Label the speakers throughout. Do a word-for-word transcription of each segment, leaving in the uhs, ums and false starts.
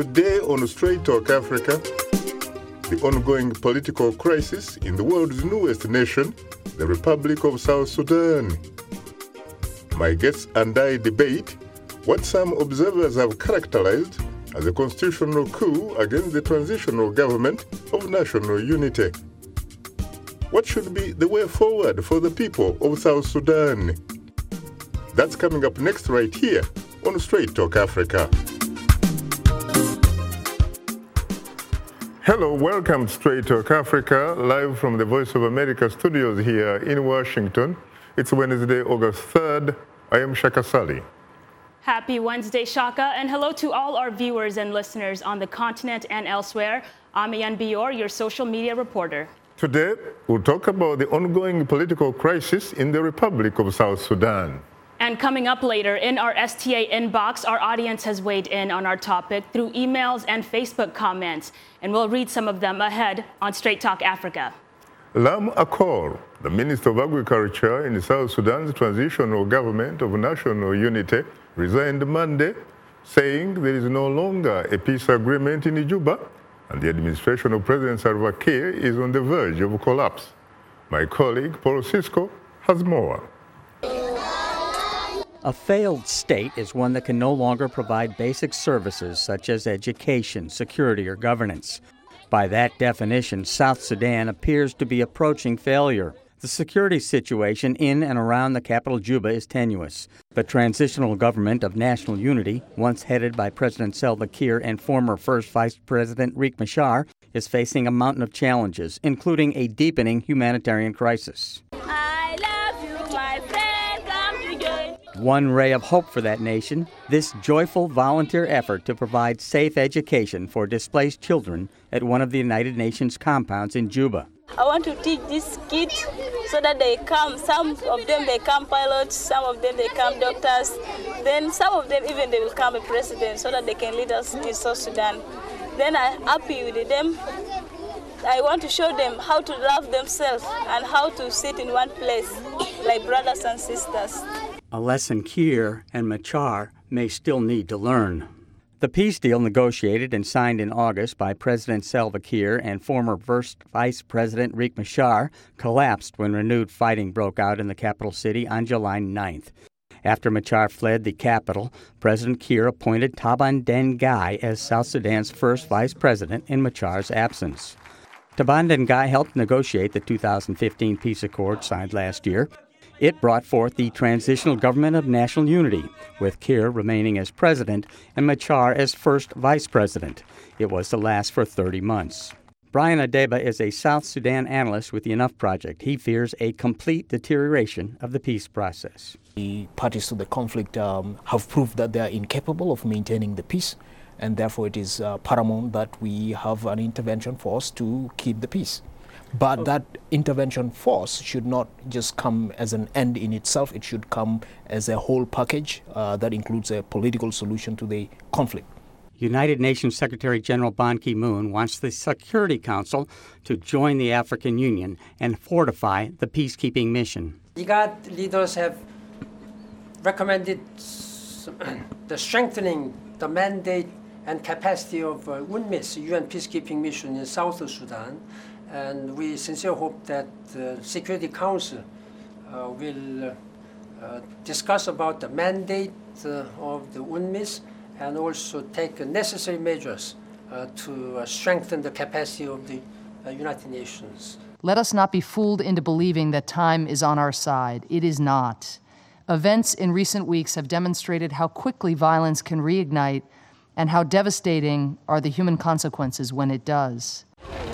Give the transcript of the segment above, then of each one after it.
Speaker 1: Today on Straight Talk Africa, the ongoing political crisis in the world's newest nation, the Republic of South Sudan. My guests and I debate what some observers have characterized as a constitutional coup against the transitional government of national unity. What should be the way forward for the people of South Sudan? That's coming up next right here on Straight Talk Africa. Hello, welcome to Straight Talk Africa, live from the Voice of America studios here in Washington. It's Wednesday, August third. I am Shaka Sali.
Speaker 2: Happy Wednesday, Shaka, and hello to all our viewers and listeners on the continent and elsewhere. I'm Ian Bior, your social media reporter.
Speaker 1: Today, we'll talk about the ongoing political crisis in the Republic of South Sudan.
Speaker 2: And coming up later in our S T A inbox, our audience has weighed in on our topic through emails and Facebook comments, and we'll read some of them ahead on Straight Talk Africa.
Speaker 1: Lam Akol, the Minister of Agriculture in South Sudan's transitional government of national unity, resigned Monday, saying there is no longer a peace agreement in Juba, and the administration of President Salva Kiir is on the verge of collapse. My colleague Paul Cisco has more.
Speaker 3: A failed state is one that can no longer provide basic services such as education, security, or governance. By that definition, South Sudan appears to be approaching failure. The security situation in and around the capital Juba is tenuous. The transitional government of national unity, once headed by President Salva Kiir and former First Vice President Riek Machar, is facing a mountain of challenges, including a deepening humanitarian crisis.
Speaker 4: I love you, my friend.
Speaker 3: One ray of hope for that nation, this joyful volunteer effort to provide safe education for displaced children at one of the United Nations compounds in Juba.
Speaker 4: I want to teach these kids so that they come, some of them they come pilots, some of them they come doctors, then some of them even they will come a president so that they can lead us in South Sudan. Then I'm happy with them. I want to show them how to love themselves and how to sit in one place like brothers and sisters.
Speaker 3: A lesson Kiir and Machar may still need to learn. The peace deal negotiated and signed in August by President Salva Kiir and former First Vice President Riek Machar collapsed when renewed fighting broke out in the capital city on July ninth. After Machar fled the capital, President Kiir appointed Taban Den Gai as South Sudan's first vice president in Machar's absence. Taban Den Gai helped negotiate the two thousand fifteen peace accord signed last year. It brought forth the Transitional Government of National Unity, with Kiir remaining as president and Machar as first vice president. It was to last for thirty months. Brian Adeba is a South Sudan analyst with the Enough Project. He fears a complete deterioration of the peace process.
Speaker 5: The parties to the conflict um, have proved that they are incapable of maintaining the peace, and therefore it is uh, paramount that we have an intervention force to keep the peace. But that intervention force should not just come as an end in itself. It should come as a whole package uh, that includes a political solution to the conflict.
Speaker 3: United Nations Secretary General Ban Ki-moon wants the Security Council to join the African Union and fortify the peacekeeping mission.
Speaker 6: IGAD leaders have recommended the strengthening the mandate and capacity of uh, UNMISS, U N Peacekeeping Mission in South Sudan. And we sincerely hope that the Security Council uh, will uh, uh, discuss about the mandate uh, of the UNMISS and also take necessary measures uh, to uh, strengthen the capacity of the uh, United Nations.
Speaker 7: Let us not be fooled into believing that time is on our side. It is not. Events in recent weeks have demonstrated how quickly violence can reignite and how devastating are the human consequences when it does.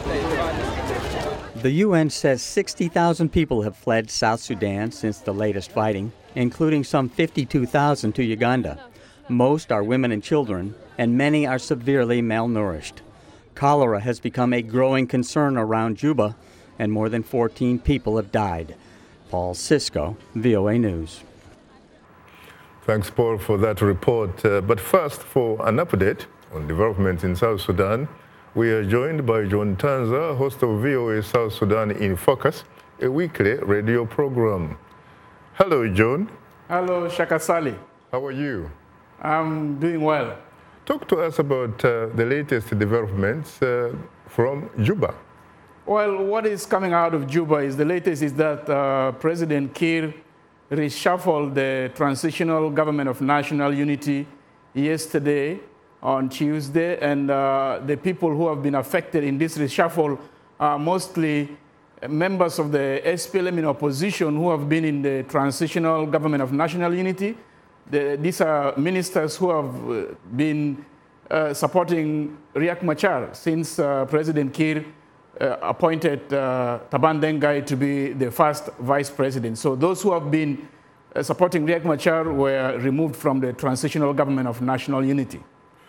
Speaker 3: The U N says sixty thousand people have fled South Sudan since the latest fighting, including some fifty-two thousand to Uganda. Most are women and children, and many are severely malnourished. Cholera has become a growing concern around Juba, and more than fourteen people have died. Paul Cisco, V O A News.
Speaker 1: Thanks, Paul, for that report. Uh, but first, for an update on developments in South Sudan, we are joined by John Tanza, host of V O A South Sudan in Focus, a weekly radio program. Hello, John.
Speaker 8: Hello, Shaka Sali.
Speaker 1: How are you?
Speaker 8: I'm doing well.
Speaker 1: talk to us about uh, the latest developments uh, from Juba.
Speaker 8: Well, what is coming out of Juba is the latest is that uh, President Kiir reshuffled the Transitional Government of National Unity yesterday on Tuesday, and uh, the people who have been affected in this reshuffle are mostly members of the S P L M in opposition who have been in the Transitional Government of National Unity. The, these are ministers who have been uh, supporting Riek Machar since uh, President Kiir Uh, appointed uh, Taban Dengai to be the first vice president. So those who have been uh, supporting Riek Machar were removed from the Transitional Government of National Unity.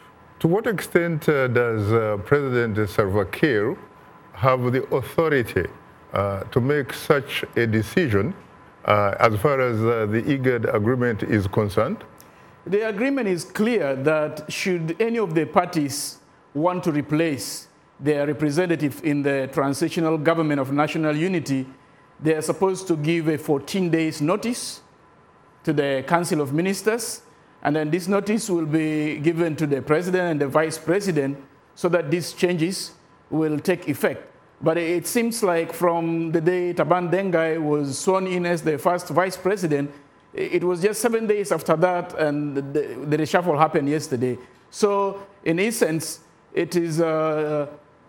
Speaker 1: To what extent uh, does uh, President Salva Kiir have the authority uh, to make such a decision uh, as far as uh, the IGAD agreement is concerned?
Speaker 8: The agreement is clear that should any of the parties want to replace their representative in the Transitional Government of National Unity, they are supposed to give a fourteen days notice to the Council of Ministers, and then this notice will be given to the President and the Vice President so that these changes will take effect. But it seems like from the day Taban Dengai was sworn in as the first Vice President, it was just seven days after that, and the, the reshuffle happened yesterday. So in essence, it is uh,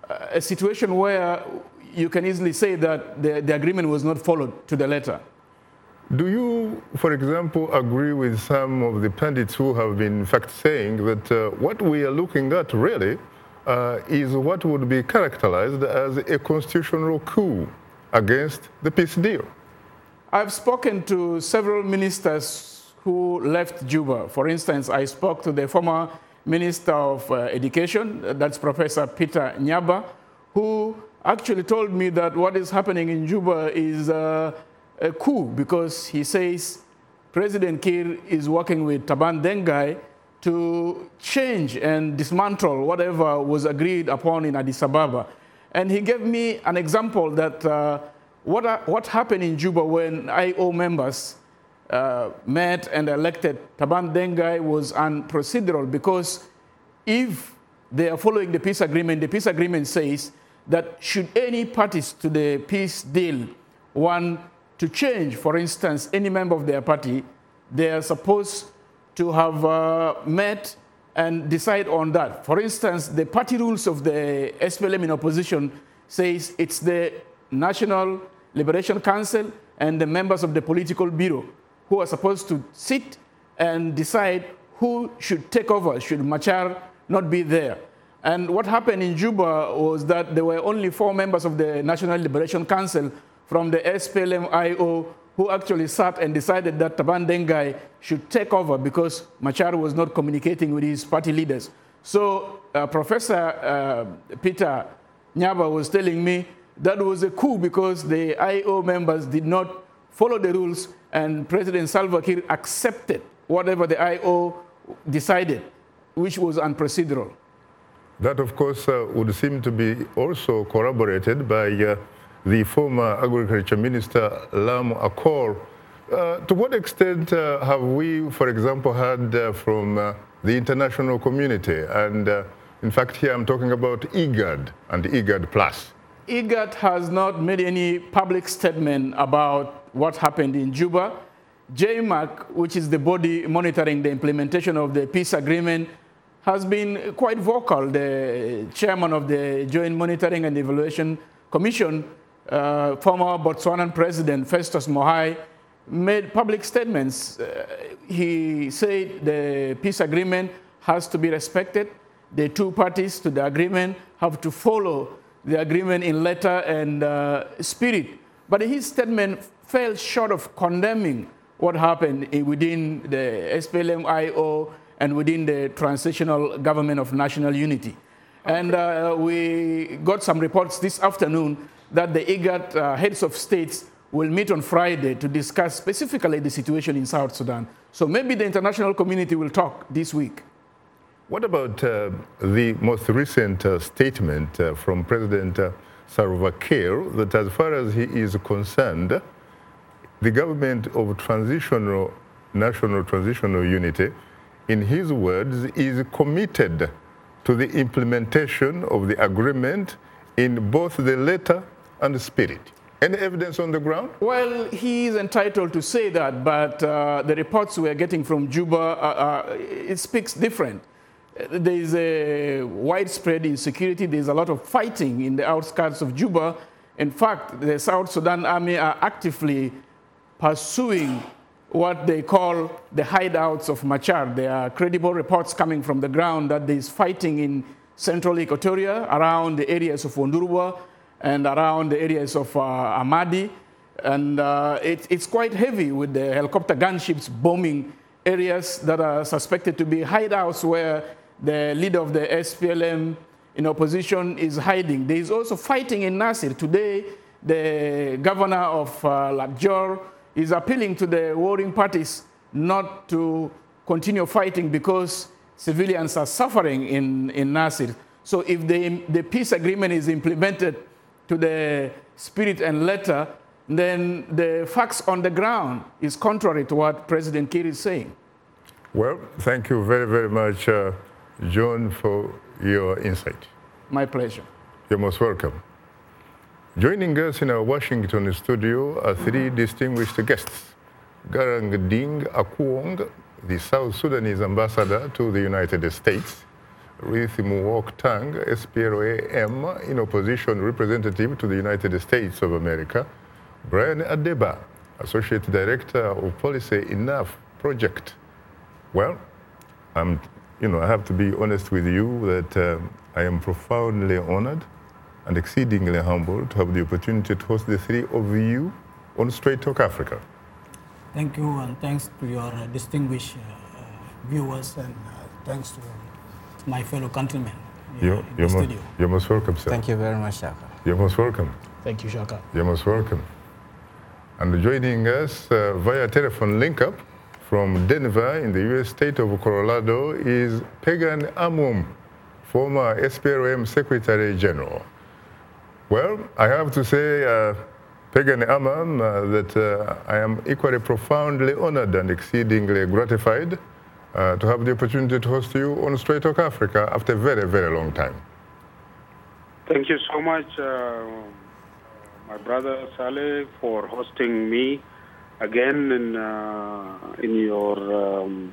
Speaker 8: a situation where you can easily say that the, the agreement was not followed to the letter.
Speaker 1: Do you, for example, agree with some of the pundits who have been in fact saying that uh, what we are looking at really uh, is what would be characterized as a constitutional coup against the peace deal?
Speaker 8: I've spoken to several ministers who left Juba. For instance, I spoke to the former Minister of uh, Education, that's Professor Peter Nyaba, who actually told me that what is happening in Juba is uh, a coup, because he says President Kiir is working with Taban Dengai to change and dismantle whatever was agreed upon in Addis Ababa. And he gave me an example that uh, what, uh, what happened in Juba when I O members Uh, met and elected Taban Dengai was unprocedural, because if they are following the peace agreement, the peace agreement says that should any parties to the peace deal want to change, for instance, any member of their party, they are supposed to have uh, met and decide on that. For instance, the party rules of the S P L M in opposition says it's the National Liberation Council and the members of the political bureau who are supposed to sit and decide who should take over, should Machar not be there. And what happened in Juba was that there were only four members of the National Liberation Council from the S P L M I O who actually sat and decided that Taban Dengai should take over because Machar was not communicating with his party leaders. So uh, Professor uh, Peter Nyaba was telling me that was a coup because the I O members did not follow the rules, and President Salva Kiir accepted whatever the I O decided, which was unprocedural.
Speaker 1: That, of course, uh, would seem to be also corroborated by uh, the former Agriculture Minister, Lam Akol. Uh, to what extent uh, have we, for example, heard uh, from uh, the international community? And uh, in fact, here I'm talking about IGAD and IGAD Plus.
Speaker 8: IGAD has not made any public statement about what happened in Juba. J M A C, which is the body monitoring the implementation of the peace agreement, has been quite vocal. The chairman of the Joint Monitoring and Evaluation Commission, uh, former Botswanan President Festus Mogae, made public statements. Uh, he said the peace agreement has to be respected. The two parties to the agreement have to follow the agreement in letter and uh, spirit. But his statement fell short of condemning what happened within the S P L M I O and within the Transitional Government of National Unity. Okay. And uh, we got some reports this afternoon that the IGAD uh, heads of states will meet on Friday to discuss specifically the situation in South Sudan. So maybe the international community will talk this week.
Speaker 1: What about uh, the most recent uh, statement uh, from President uh, Salva Kiir that as far as he is concerned, the government of transitional, national transitional unity in his words, is committed to the implementation of the agreement in both the letter and the spirit. Any evidence on the ground?
Speaker 8: Well, he is entitled to say that, but uh, the reports we are getting from Juba, uh, uh, it speaks different. There is a widespread insecurity. There's a lot of fighting in the outskirts of Juba. In fact, the South Sudan Army are actively pursuing what they call the hideouts of Machar. There are credible reports coming from the ground that there is fighting in central Equatoria, around the areas of Wondurwa, and around the areas of uh, Amadi. And uh, it, it's quite heavy with the helicopter gunships bombing areas that are suspected to be hideouts where the leader of the S P L M in opposition is hiding. There is also fighting in Nasir. Today, the governor of uh, Lakjor is appealing to the warring parties not to continue fighting because civilians are suffering in, in Nasir. So if the, the peace agreement is implemented to the spirit and letter, then the facts on the ground is contrary to what President Kiir is saying.
Speaker 1: Well, thank you very, very much, uh, John, for your insight.
Speaker 8: My pleasure.
Speaker 1: You're most welcome. Joining us in our Washington studio are three distinguished guests. Garang Ding Akuong, the South Sudanese ambassador to the United States. Ruth Muok Tang, S P L A M, in opposition representative to the United States of America. Brian Adeba, Associate Director of Policy Enough Project. Well, I'm, you know, I have to be honest with you that um, I am profoundly honored and exceedingly humbled to have the opportunity to host the three of you on Straight Talk Africa.
Speaker 9: Thank you, and thanks to your uh, distinguished uh, viewers, and uh, thanks to my fellow countrymen
Speaker 1: you're,
Speaker 9: in
Speaker 1: you're
Speaker 9: the
Speaker 1: mo-
Speaker 9: studio.
Speaker 1: You're most welcome, sir.
Speaker 10: Thank you very much, Shaka.
Speaker 1: You're most welcome.
Speaker 8: Thank you, Shaka.
Speaker 1: You're most welcome. And joining us uh, via telephone link-up from Denver in the U S state of Colorado is Pagan Amom, former S P L M Secretary General. Well, I have to say, uh, Pagan Amom, uh, that uh, I am equally profoundly honored and exceedingly gratified uh, to have the opportunity to host you on Straight Talk Africa after a very, very long time.
Speaker 11: Thank you so much, uh, my brother Saleh, for hosting me again in uh, in your um,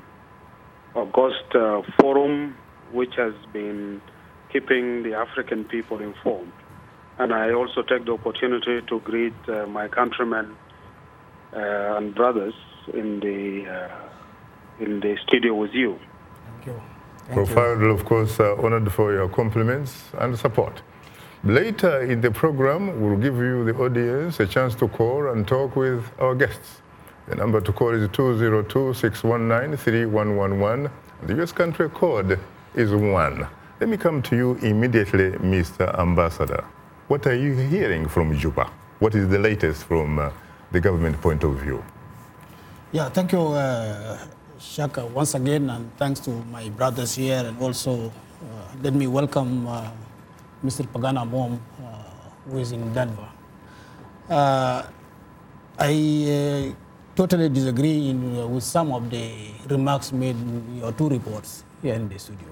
Speaker 11: August uh, forum, which has been keeping the African people informed. And I also take the opportunity to greet uh, my countrymen uh, and brothers in the uh, in the studio with you.
Speaker 9: Thank you.
Speaker 10: Thank
Speaker 1: Profoundly, of course, uh, honored for your compliments and support. Later in the program, we'll give you, the audience, a chance to call and talk with our guests. The number to call is two zero two, six one nine, three one one one. The U S country code is one. Let me come to you immediately, Mister Ambassador. What are you hearing from Juba? What is the latest from uh, the government point of view?
Speaker 9: Yeah, thank you, uh, Shaka, once again, and thanks to my brothers here, and also uh, let me welcome uh, Mister Pagan Amom, uh, who is in Denver. Uh, I uh, totally disagree in, uh, with some of the remarks made in your two reports here in the studio.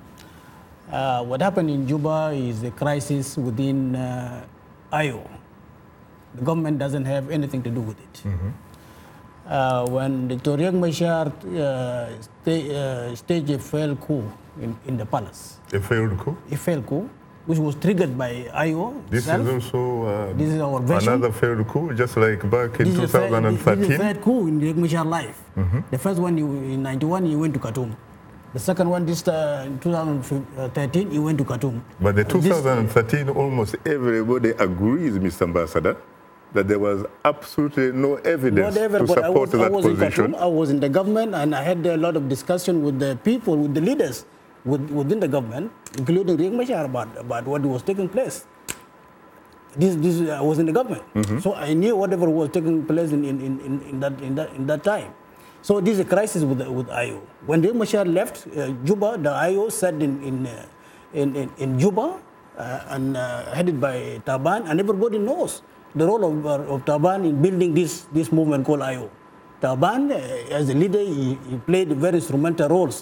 Speaker 9: Uh, what happened in Juba is a crisis within uh, I O. The government doesn't have anything to do with it.
Speaker 1: Mm-hmm.
Speaker 9: Uh, when Doctor Riek Machar uh, sta- uh, staged a failed coup in, in the palace.
Speaker 1: A failed coup?
Speaker 9: A failed coup, which was triggered by I O.
Speaker 1: This
Speaker 9: itself.
Speaker 1: is also uh,
Speaker 9: This is our version.
Speaker 1: another failed coup, just like back in
Speaker 9: This is a third-
Speaker 1: twenty thirteen.
Speaker 9: This is a third coup in Riek Machar's life.
Speaker 1: Mm-hmm.
Speaker 9: The first one, he, in ninety-one, he went to Khartoum. The second one, this uh, in two thousand thirteen, he went to Khartoum.
Speaker 1: But the
Speaker 9: Uh, this-
Speaker 1: twenty thirteen, almost everybody agrees, Mister Ambassador, that there was absolutely no evidence
Speaker 9: Whatever,
Speaker 1: to
Speaker 9: but I
Speaker 1: support
Speaker 9: was, I
Speaker 1: that
Speaker 9: was in
Speaker 1: position.
Speaker 9: Khartoum, I was in the government, and I had a lot of discussion with the people, with the leaders with, within the government, including Riek Machar, about, about what was taking place. This, this, I was in the government,
Speaker 1: Mm-hmm.
Speaker 9: so I knew whatever was taking place in, in, in, in, that, in, that, in that time. So this is a crisis with, with I O. When Riek Machar left uh, Juba, the I O sat in, in, uh, in, in, in Juba, uh, and uh, headed by Taban, and everybody knows the role of, uh, of Taban in building this, this movement called I O. Taban, uh, as a leader, he, he played very instrumental roles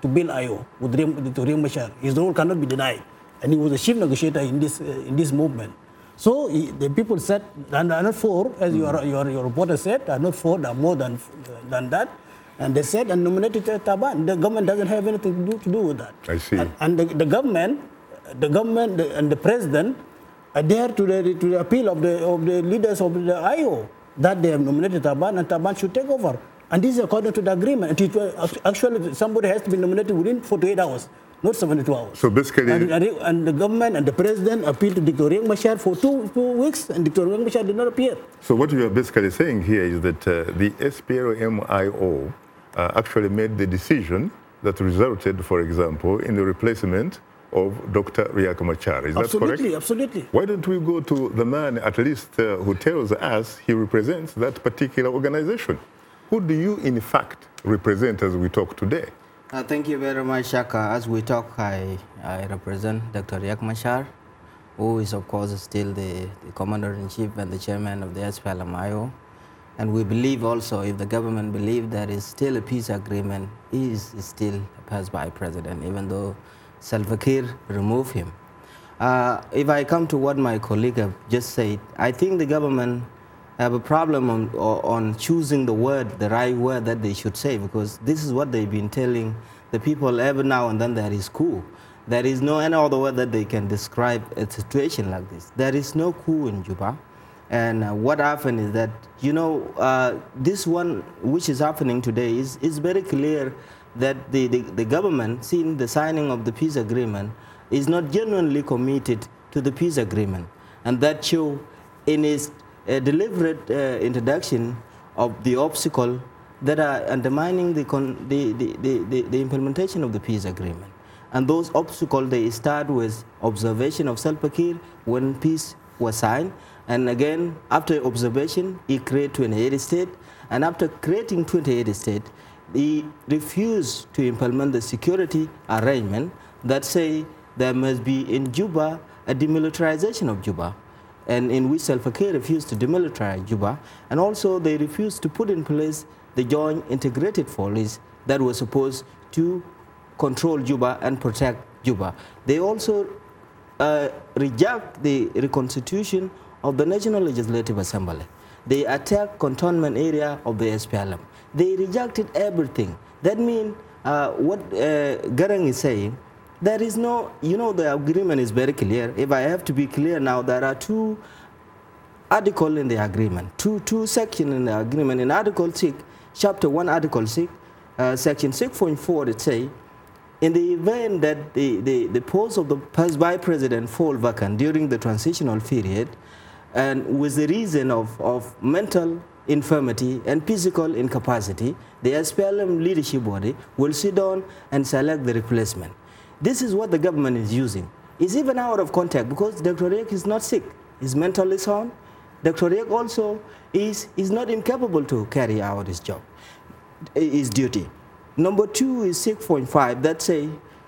Speaker 9: to build I O with Dr. Machar. His role cannot be denied. And he was the chief negotiator in this, uh, in this movement. So he, the people said, and are not four, as mm. your, your, your reporter said, are not four, are more than, uh, than that. And they said, and nominated Taban. The government doesn't have anything to do, to do with that.
Speaker 1: I see.
Speaker 9: And, and the, the government, the government the, and the president adhere to the, to the appeal of the, of the leaders of the I O that they have nominated Taban and Taban should take over. And this is according to the agreement. It, actually, somebody has to be nominated within forty-eight hours, not seventy-two hours.
Speaker 1: So basically...
Speaker 9: And, and the government and the president appealed to Doctor Riek Machar for two, two weeks, and Doctor Riek Machar did not appear.
Speaker 1: So what you are basically saying here is that uh, the S P L M I O uh, actually made the decision that resulted, for example, in the replacement of Doctor Riek Machar. Is
Speaker 9: absolutely,
Speaker 1: that correct?
Speaker 9: Absolutely.
Speaker 1: Why don't we go to the man, at least, uh, who tells us he represents that particular organization? Who do you, in fact, represent as we talk today?
Speaker 10: Uh, thank you very much, Shaka. As we talk, I, I represent Doctor Riek Machar, who is, of course, still the, the Commander-in-Chief and the Chairman of the S P L M I O. And we believe also, if the government believes there is still a peace agreement, he is, is still a pass-by president, even though Salva Kiir removed him. Uh, if I come to what my colleague have just said, I think the government have a problem on, on choosing the word, the right word that they should say, because this is what they've been telling the people every now and then, that is coup. There is no any other word that they can describe a situation like this. There is no coup in Juba. And uh, what happened is that, you know, uh, this one which is happening today is, is very clear that the, the, the government, seeing the signing of the peace agreement, is not genuinely committed to the peace agreement. And that show in its a deliberate uh, introduction of the obstacle that are undermining the, con the, the, the, the implementation of the peace agreement. And those obstacles, they start with observation of Salva Kiir when peace was signed. And again, after observation, he created twenty-eight states. And after creating twenty-eight states, he refused to implement the security arrangement that say there must be in Juba a demilitarization of Juba, and in which Salva Kiir refused to demilitarize Juba, and also they refused to put in place the joint integrated force that was supposed to control Juba and protect Juba. They also uh, reject the reconstitution of the National Legislative Assembly. They attack cantonment area of the S P L M. They rejected everything. That means uh, what uh, Garang is saying, there is no, you know, the agreement is very clear. If I have to be clear now, there are two articles in the agreement, two, two sections in the agreement. In Article six, Chapter one, Article six, uh, Section six point four, it says, in the event that the, the, the post of the pass-by president fall vacant during the transitional period, and with the reason of, of mental infirmity and physical incapacity, the S P L M leadership body will sit down and select the replacement. This is what the government is using. It's even out of context because Doctor Riek is not sick. He's mentally sound. Doctor Riek also is, is not incapable to carry out his job, his duty. Number two is six point five that say,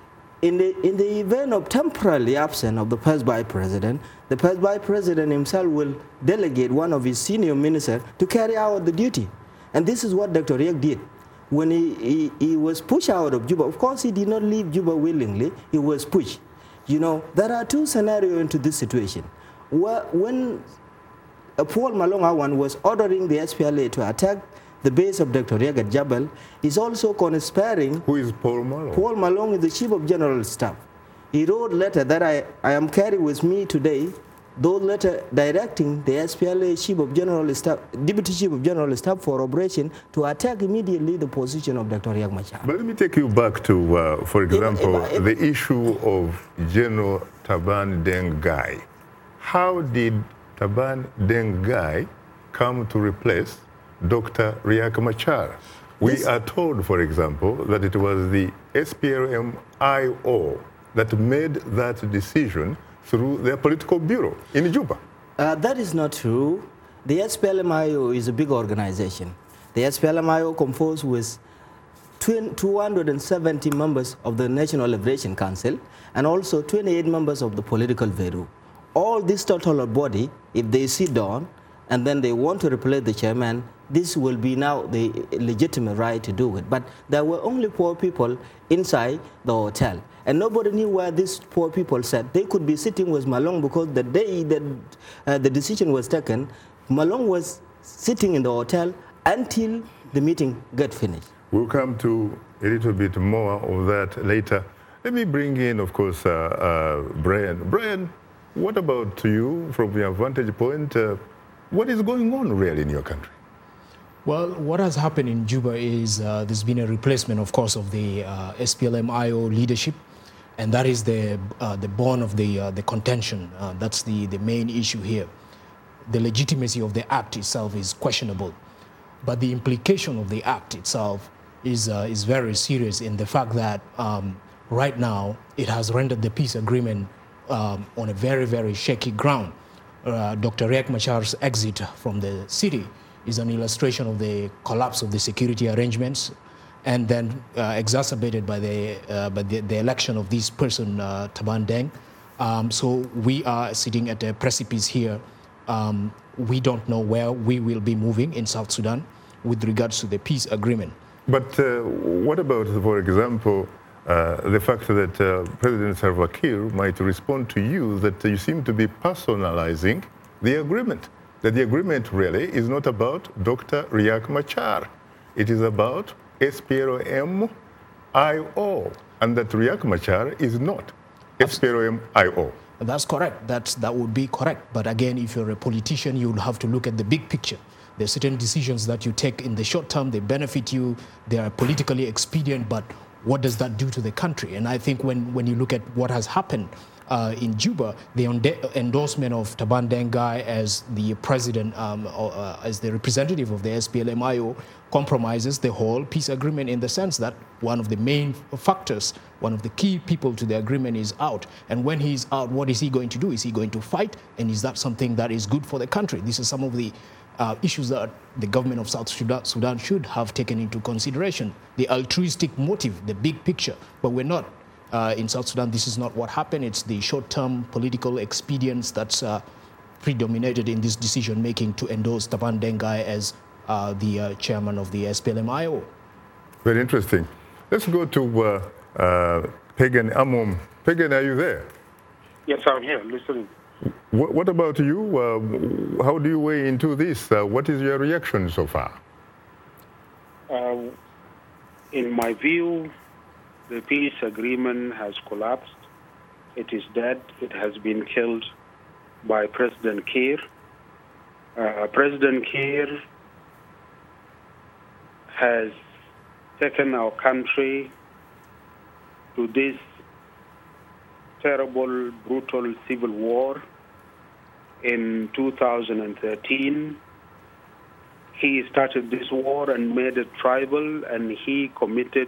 Speaker 10: in the, in the event of temporarily absent of the pass-by president, the pass-by president himself will delegate one of his senior ministers to carry out the duty. And this is what Doctor Riek did. When he, he, he was pushed out of Juba, of course he did not leave Juba willingly, he was pushed. You know, there are two scenarios into this situation. Where, when uh, Paul Malong Awan was ordering the S P L A to attack the base of Doctor Riek at Jabal, he's also conspiring.
Speaker 1: Who is Paul Malong? Paul
Speaker 10: Malong is the Chief of General Staff. He wrote a letter that I, I am carrying with me today, those letter directing the S P L A Chief of General Staff, Deputy Chief of General Staff for operation to attack immediately the position of Doctor Riek Machar.
Speaker 1: But let me take you back to, uh, for example, if, if, if, the issue of General Taban Deng Gai. How did Taban Deng Gai come to replace Doctor Riek Machar? We this, are told, for example, that it was the S P L M I O that made that decision through their political bureau in Juba.
Speaker 10: Uh, that is not true. The S P L M I O is a big organization. The S P L M I O composed with two hundred seventy members of the National Liberation Council and also twenty-eight members of the political bureau. All this total body, if they sit down and then they want to replace the chairman, this will be now the legitimate right to do it. But there were only poor people inside the hotel, and nobody knew where these poor people sat. They could be sitting with Malong because the day that uh, the decision was taken, Malong was sitting in the hotel until the meeting got finished.
Speaker 1: We'll come to a little bit more of that later. Let me bring in, of course, uh, uh, Brian. Brian, what about you from your vantage point? Uh, what is going on really in your country?
Speaker 5: Well, what has happened in Juba is uh, there's been a replacement, of course, of the uh, S P L M I O leadership, and that is the uh, the bone of the uh, the contention. Uh, that's the the main issue here. The legitimacy of the act itself is questionable, but the implication of the act itself is uh, is very serious in the fact that um, right now it has rendered the peace agreement um, on a very very shaky ground. Uh, Doctor Riek Machar's exit from the city is an illustration of the collapse of the security arrangements, and then uh, exacerbated by the uh, by the, the election of this person, uh, Taban Deng. Um, so we are sitting at a precipice here. Um, we don't know where we will be moving in South Sudan with regards to the peace agreement.
Speaker 1: But uh, what about, for example, uh, the fact that uh, President Salva Kiir might respond to you that you seem to be personalizing the agreement? That the agreement really is not about Doctor Riek Machar. It is about S P L M I O, and that Riek Machar is not S P L M I O.
Speaker 5: That's correct. That's, that would be correct. But again, if you're a politician, you would have to look at the big picture. There are certain decisions that you take in the short term, they benefit you, they are politically expedient, but what does that do to the country? And I think when, when you look at what has happened uh, in Juba, the endorsement of Taban Deng as the president, um, or, uh, as the representative of the S P L M I O, compromises the whole peace agreement in the sense that one of the main factors, one of the key people to the agreement is out. And when he's out, what is he going to do? Is he going to fight? And is that something that is good for the country? This is some of the Uh, issues that the government of South Sudan, Sudan should have taken into consideration. The altruistic motive, the big picture, but we're not. Uh, in South Sudan, this is not what happened. It's the short-term political expedience that's uh, predominated in this decision-making to endorse Taban Deng as uh, the uh, chairman of the S P L M I O.
Speaker 1: Very interesting. Let's go to uh, uh, Pagan Amom. Pagan, are you there?
Speaker 11: Yes, I'm here, listening.
Speaker 1: What, what about you? Uh, how do you weigh into this? Uh, what is your reaction so far?
Speaker 11: Uh, in my view, the peace agreement has collapsed. It is dead. It has been killed by President Kiir. Uh, President Kiir has taken our country to this terrible, brutal civil war in two thousand thirteen. He started this war and made it tribal, and he committed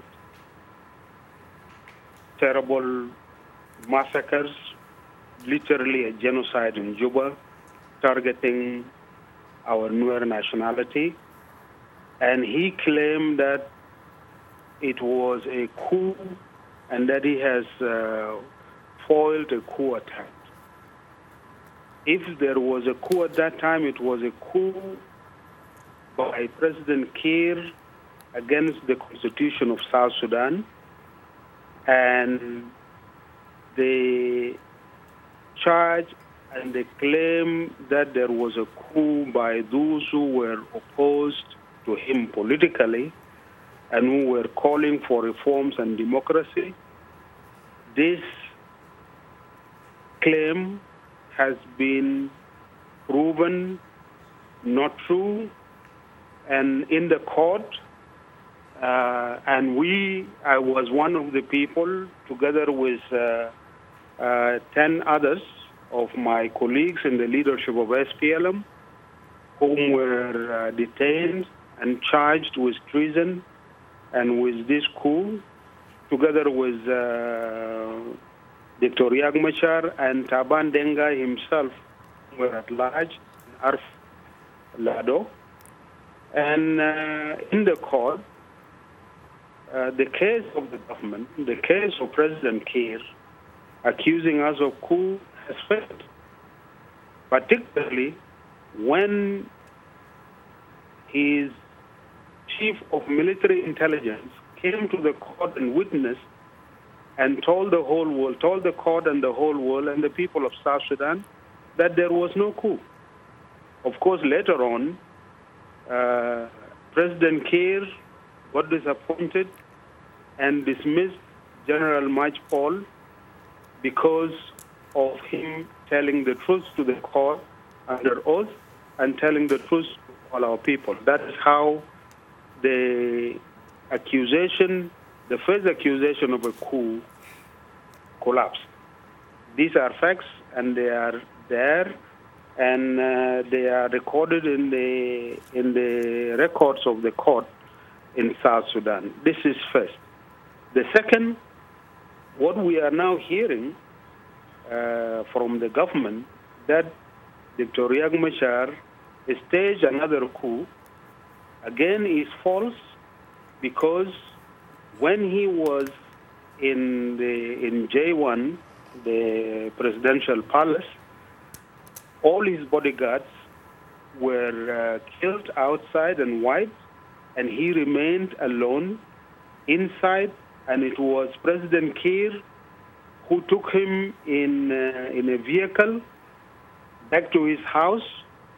Speaker 11: terrible massacres, literally a genocide in Juba, targeting our Nuer nationality. And he claimed that it was a coup and that he has uh, foiled a coup attempt. If there was a coup at that time, it was a coup by President Kiir against the constitution of South Sudan, and they charge and they claim that there was a coup by those who were opposed to him politically and who were calling for reforms and democracy. This claim has been proven not true, and in the court, uh, and we, I was one of the people, together with uh, uh, ten others of my colleagues in the leadership of S P L M, whom were uh, detained and charged with treason and with this coup, together with uh, Doctor Riek Machar and Taban Deng himself were at large in Arf Lado. And uh, in the court, uh, the case of the government, the case of President Kiir, accusing us of coup has failed, particularly when his chief of military intelligence came to the court and witnessed and told the whole world, told the court and the whole world and the people of South Sudan that there was no coup. Of course, later on, uh, President Kiir got disappointed and dismissed General Maj Paul because of him telling the truth to the court under oath and telling the truth to all our people. That is how the accusation, the first accusation of a coup, collapsed. These are facts, and they are there, and uh, they are recorded in the in the records of the court in South Sudan. This is first. The second, what we are now hearing uh, from the government, that Doctor Riek Machar staged another coup, again is false, because when he was in the in J one, the presidential palace, all his bodyguards were uh, killed outside and wiped, and he remained alone inside, and it was President Kiir who took him in uh, in a vehicle back to his house.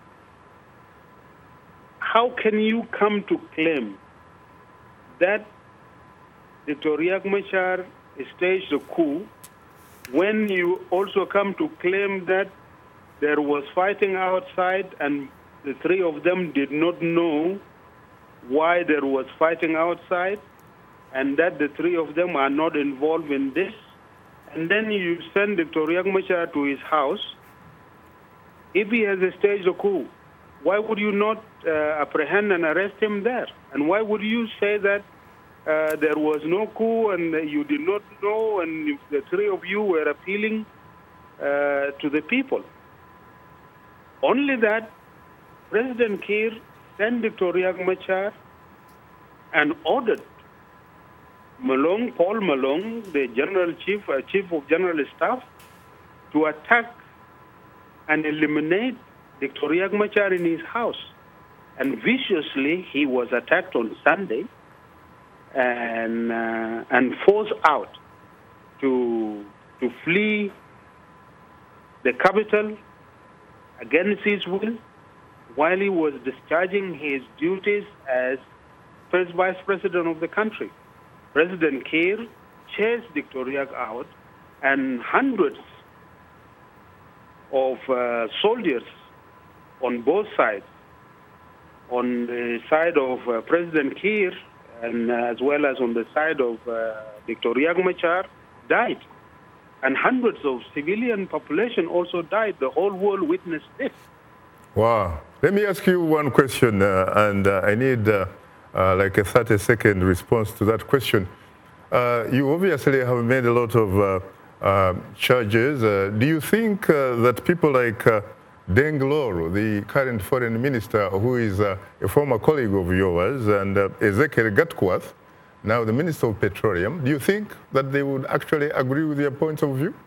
Speaker 11: How can you come to claim that Doctor Riek Machar staged a coup when you also come to claim that there was fighting outside and the three of them did not know why there was fighting outside, and that the three of them are not involved in this? And then you send Doctor Riek Machar to his house. If he has staged a coup, why would you not uh, apprehend and arrest him there? And why would you say that uh, there was no coup and you did not know, and the three of you were appealing uh, to the people? Only that President Kiir sent Doctor Riek Machar and ordered Malong, Paul Malong, the General Chief, uh, Chief of General Staff, to attack and eliminate Doctor Riek Machar in his house. And viciously, he was attacked on Sunday and uh, and forced out to to flee the capital against his will, while he was discharging his duties as first vice president of the country. President Kiir chased Doctor Riek out, and hundreds of uh, soldiers on both sides, on the side of uh, President Kiir and uh, as well as on the side of uh, Doctor Riek Machar, died. And hundreds of civilian population also died. The whole world witnessed this.
Speaker 1: Wow. Let me ask you one question, uh, and uh, I need uh, uh, like a thirty second response to that question. Uh, you obviously have made a lot of uh, uh, charges. Uh, do you think uh, that people like uh, Deng Loro, the current foreign minister, who is uh, a former colleague of yours, and uh, Ezekiel Gatkuoth, now the Minister of Petroleum, do you think that they would actually agree with your points of view?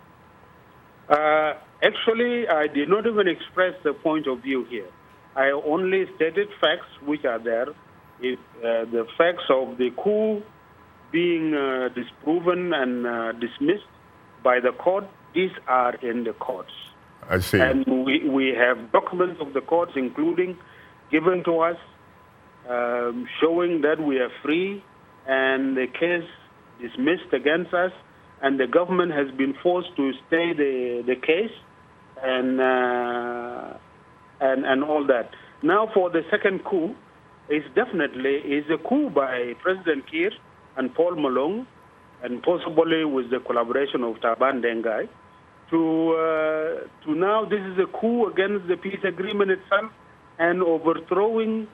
Speaker 11: Uh, actually, I did not even express the point of view here. I only stated facts which are there. If, uh, the facts of the coup being uh, disproven and uh, dismissed by the court, these are in the courts.
Speaker 1: I see.
Speaker 11: And we, we have documents of the courts, including given to us, um, showing that we are free, and the case dismissed against us, and the government has been forced to stay the, the case, and, uh, and, and all that. Now for the second coup, it's definitely is a coup by President Kiir and Paul Malong, and possibly with the collaboration of Taban Dengai, to, uh, to now this is a coup against the peace agreement itself and overthrowing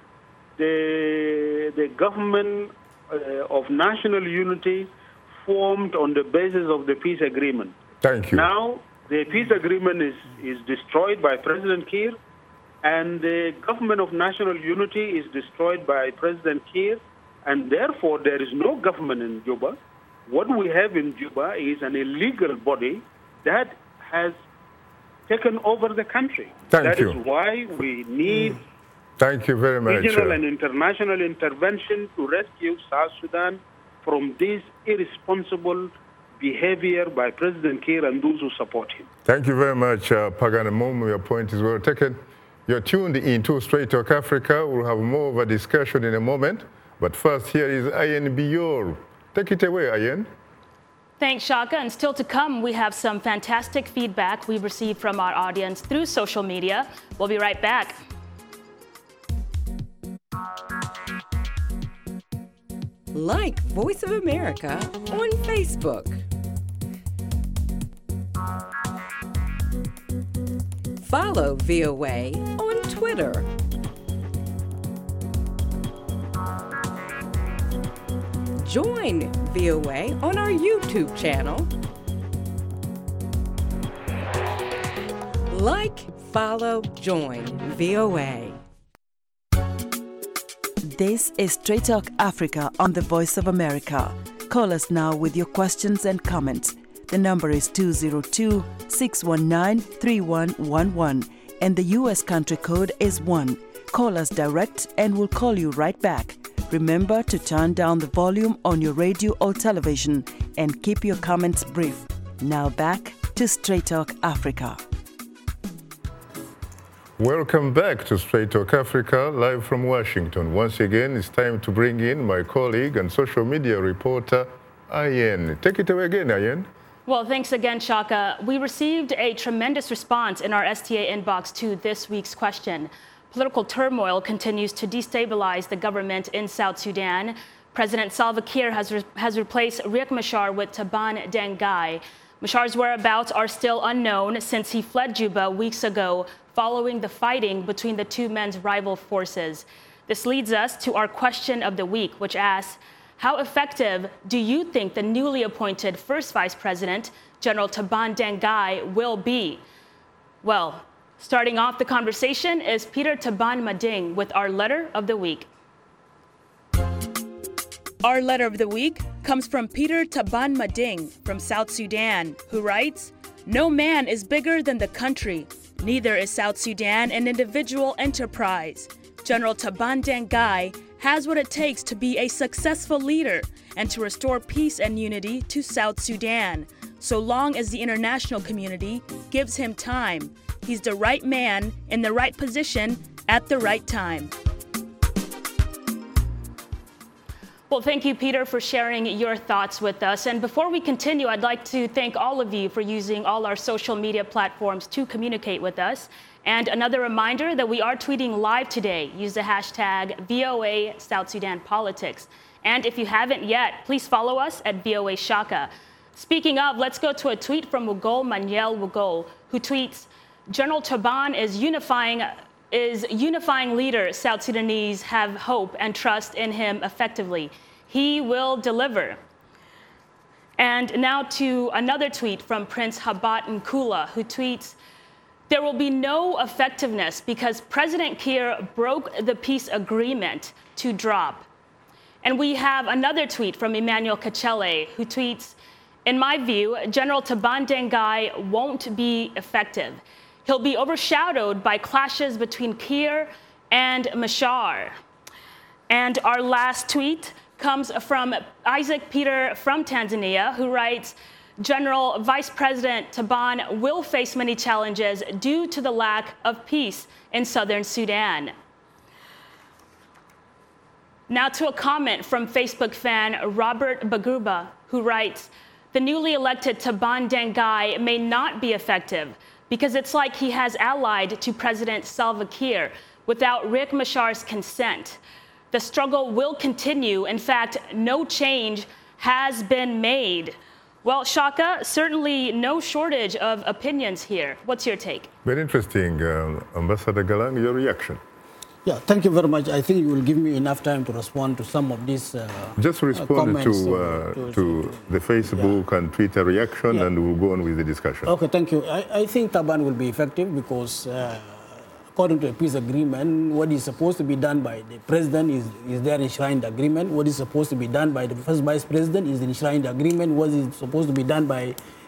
Speaker 11: the, the government uh, of national unity formed on the basis of the peace agreement.
Speaker 1: Thank you.
Speaker 11: Now the peace agreement is, is destroyed by President Kiir, and the government of national unity is destroyed by President Kiir, and therefore there is no government in Juba. What we have in Juba is an illegal body that has taken over the country.
Speaker 1: Thank
Speaker 11: That
Speaker 1: you.
Speaker 11: is why we need
Speaker 1: Thank you very much.
Speaker 11: regional
Speaker 1: uh,
Speaker 11: and international intervention to rescue South Sudan from this irresponsible behavior by President Kiir and those who support him.
Speaker 1: Thank you very much, uh, Pagana Mom. Your point is well taken. You're tuned into Straight Talk Africa. We'll have more of a discussion in a moment. But first, here is Ayen Biyor. Take it away, Ayen.
Speaker 2: Thanks, Shaka. And still to come, we have some fantastic feedback we received from our audience through social media. We'll be right back.
Speaker 12: Like Voice of America on Facebook. Follow V O A on Twitter. Join V O A on our YouTube channel. Like, follow, join V O A.
Speaker 13: This is Straight Talk Africa on the Voice of America. Call us now with your questions and comments. The number is two zero two, six one nine, three one one one and the U S country code is one. Call us direct and we'll call you right back. Remember to turn down the volume on your radio or television and keep your comments brief. Now back to Straight Talk Africa.
Speaker 1: Welcome back to Straight Talk Africa, live from Washington. Once again, it's time to bring in my colleague and social media reporter, Ayen. Take it away again, Ayen.
Speaker 2: Well, thanks again, Shaka. We received a tremendous response in our S T A inbox to this week's question. Political turmoil continues to destabilize the government in South Sudan. President Salva Kiir has, re- has replaced Riek Machar with Taban Deng Gai. Machar's whereabouts are still unknown since he fled Juba weeks ago following the fighting between the two men's rival forces. This leads us to our question of the week, which asks, how effective do you think the newly appointed first vice president, General Taban Deng Gai, will be? Well, starting off the conversation is Peter Taban Mading with our letter of the week. Our letter of the week comes from Peter Taban Mading from South Sudan, who writes, "No man is bigger than the country. Neither is South Sudan an individual enterprise. General Taban Deng Gai has what it takes to be a successful leader and to restore peace and unity to South Sudan, so long as the international community gives him time. He's the right man in the right position at the right time." Well, thank you, Peter, for sharing your thoughts with us. And before we continue, I'd like to thank all of you for using all our social media platforms to communicate with us. And another reminder that we are tweeting live today. Use the hashtag V O A South Sudan Politics. And if you haven't yet, please follow us at V O A Shaka. Speaking of, let's go to a tweet from Wugol Maniel Wugol, who tweets, "General Taban is unifying is unifying leader. South Sudanese have hope and trust in him effectively. He will deliver." And now to another tweet from Prince Habat Nkula, who tweets, "There will be no effectiveness because President Kiir broke the peace agreement to drop." And we have another tweet from Emmanuel Kachele, who tweets, "In my view, General Taban Deng Gai won't be effective. He'll be overshadowed by clashes between Kiir and Machar." And our last tweet comes from Isaac Peter from Tanzania, who writes, "General Vice President Taban will face many challenges due to the lack of peace in southern Sudan." Now to a comment from Facebook fan Robert Baguba, who writes, "The newly elected Taban Deng Gai may not be effective because it's like he has allied to President Salva Kiir without Riek Machar's consent. The struggle will continue. In fact, no change has been made." Well, Shaka, certainly no shortage of opinions here. What's your take?
Speaker 1: Very interesting. Uh, Ambassador Galang, your reaction?
Speaker 9: Yeah, thank you very much. I think you will give me enough time to respond to some of these uh,
Speaker 1: Just respond
Speaker 9: uh,
Speaker 1: to,
Speaker 9: uh,
Speaker 1: uh,
Speaker 9: to,
Speaker 1: to the Facebook yeah. and Twitter reaction, yeah. and we'll go on with the discussion.
Speaker 9: Okay, thank you. I, I think Taban will be effective because uh, according to a peace agreement, what is supposed to be done by the president is, is there enshrined in the agreement. What is supposed to be done by the first vice president is enshrined in the agreement. What is supposed to be done by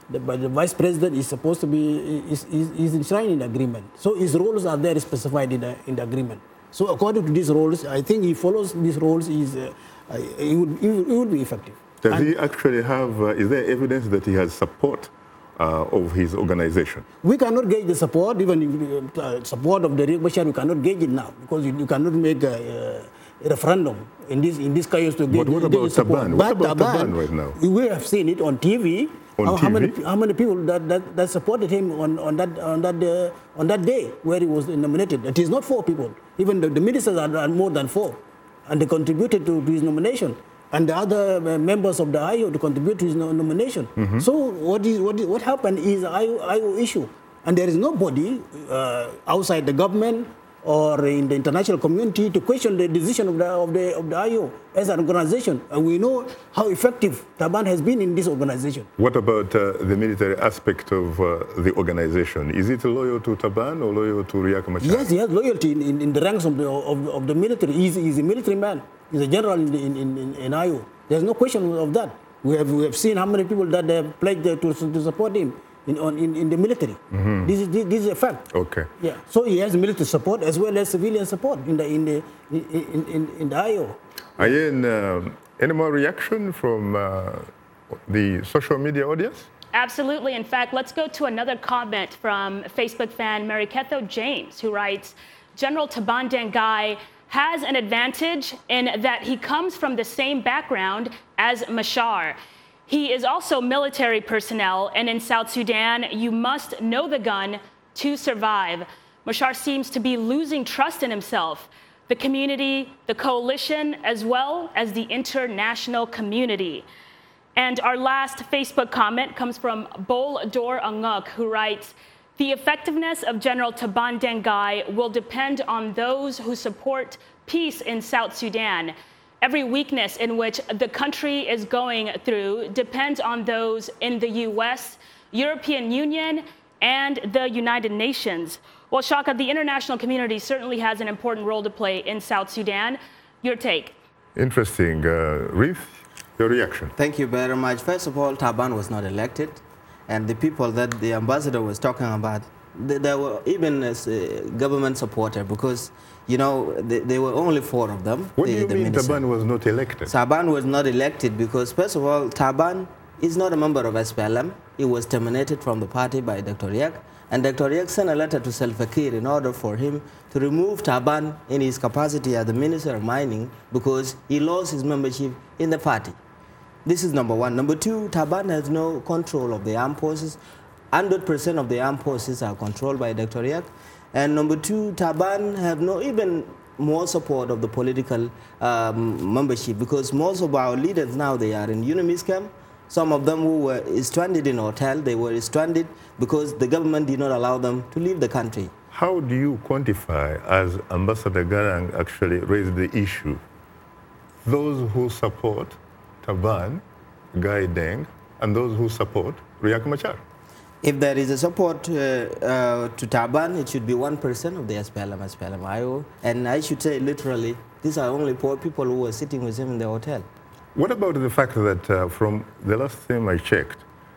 Speaker 9: The, but the vice president is supposed to be is, is, is enshrined in the agreement. So his roles are there specified in the in the agreement. So according to these roles, I think he follows these roles. Is uh, he would he would, he would be effective.
Speaker 1: Does
Speaker 9: And
Speaker 1: he actually have? Uh, is there evidence that he has support uh, of his organization?
Speaker 9: we cannot gauge the support, even if, uh, support of the Riek Machar. We cannot gauge it now because you, you cannot make a, a referendum in this in this chaos to gauge.
Speaker 1: But what
Speaker 9: gauge
Speaker 1: about
Speaker 9: support.
Speaker 1: Taban?
Speaker 9: But
Speaker 1: What about
Speaker 9: Taban,
Speaker 1: Taban right now?
Speaker 9: We have seen it on T V.
Speaker 1: On
Speaker 9: how,
Speaker 1: T V?
Speaker 9: how many how many people that, that, that supported him on, on that on that uh, on that day where he was nominated? It is not four people. Even the, the ministers are, are more than four, and they contributed to, to his nomination. And the other uh, members of the I O to contribute to his no- nomination.
Speaker 1: Mhm.
Speaker 9: So what is what is, what happened is I O, I O issue, and there is nobody uh, outside the government or in the international community to question the decision of the of the of the I O as an organization. And we know how effective Taban has been in this organization.
Speaker 1: What about uh, the military aspect of uh, the organization? Is it loyal to Taban or loyal to Riek Machar?
Speaker 9: Yes, he has loyalty in, in, in the ranks of the of, of the military. He's, he's a military man. He's a general in, the, in, in, in I O. There's no question of that. We have we have seen how many people that have pledged to, to support him in, on, in, in the military.
Speaker 1: Mhm.
Speaker 9: This is this, this is a fact.
Speaker 1: Okay.
Speaker 9: Yeah. So he has military support as well as civilian support in the in the in, in, in, in the I O.
Speaker 1: Ayen, um, any more reaction from uh, the social media audience?
Speaker 2: Absolutely. In fact, let's go to another comment from Facebook fan Mary Ketho James, who writes, General Taban Dengai has an advantage in that he comes from the same background as Machar. He is also military personnel, and in South Sudan, you must know the gun to survive. Machar seems to be losing trust in himself, the community, the coalition, as well as the international community. And our last Facebook comment comes from Bol Dor Anguk, who writes, the effectiveness of General Taban Dengai will depend on those who support peace in South Sudan. Every weakness in which the country is going through depends on those in the U S, European Union, and the United Nations. Well, Shaka, the international community certainly has an important role to play in South Sudan. Your take?
Speaker 1: Interesting. Uh, Reef, your reaction?
Speaker 10: Thank you very much. First of all, Taban was not elected. And the people that the ambassador was talking about, they, they were even as a government supporter because, you know, they, they were only four of them.
Speaker 1: What
Speaker 10: the,
Speaker 1: do you
Speaker 10: the
Speaker 1: mean
Speaker 10: minister.
Speaker 1: Taban was not elected?
Speaker 10: Taban was not elected because, first of all, Taban is not a member of S P L M. He was terminated from the party by Doctor Riek. And Doctor Riek sent a letter to Salva Kiir in order for him to remove Taban in his capacity as the Minister of Mining because he lost his membership in the party. This is number one. Number two, Taban has no control of the armed forces. one hundred percent of the armed forces are controlled by Doctor Riek. And number two, Taban have no even more support of the political um, membership because most of our leaders now, they are in UNAMIS camp. Some of them who were stranded in a hotel, they were stranded because the government did not allow them to leave the country.
Speaker 1: How do you quantify, as Ambassador Garang actually raised the issue, those who support Taban, Gai Deng, and those who support Riek Machar?
Speaker 10: If there is a support uh, uh, to Taban, it should be one percent of the S P L M, S P L M I O. And I should say literally, these are only poor people who were sitting with him in the hotel.
Speaker 1: What about the fact that uh, from the last time I checked,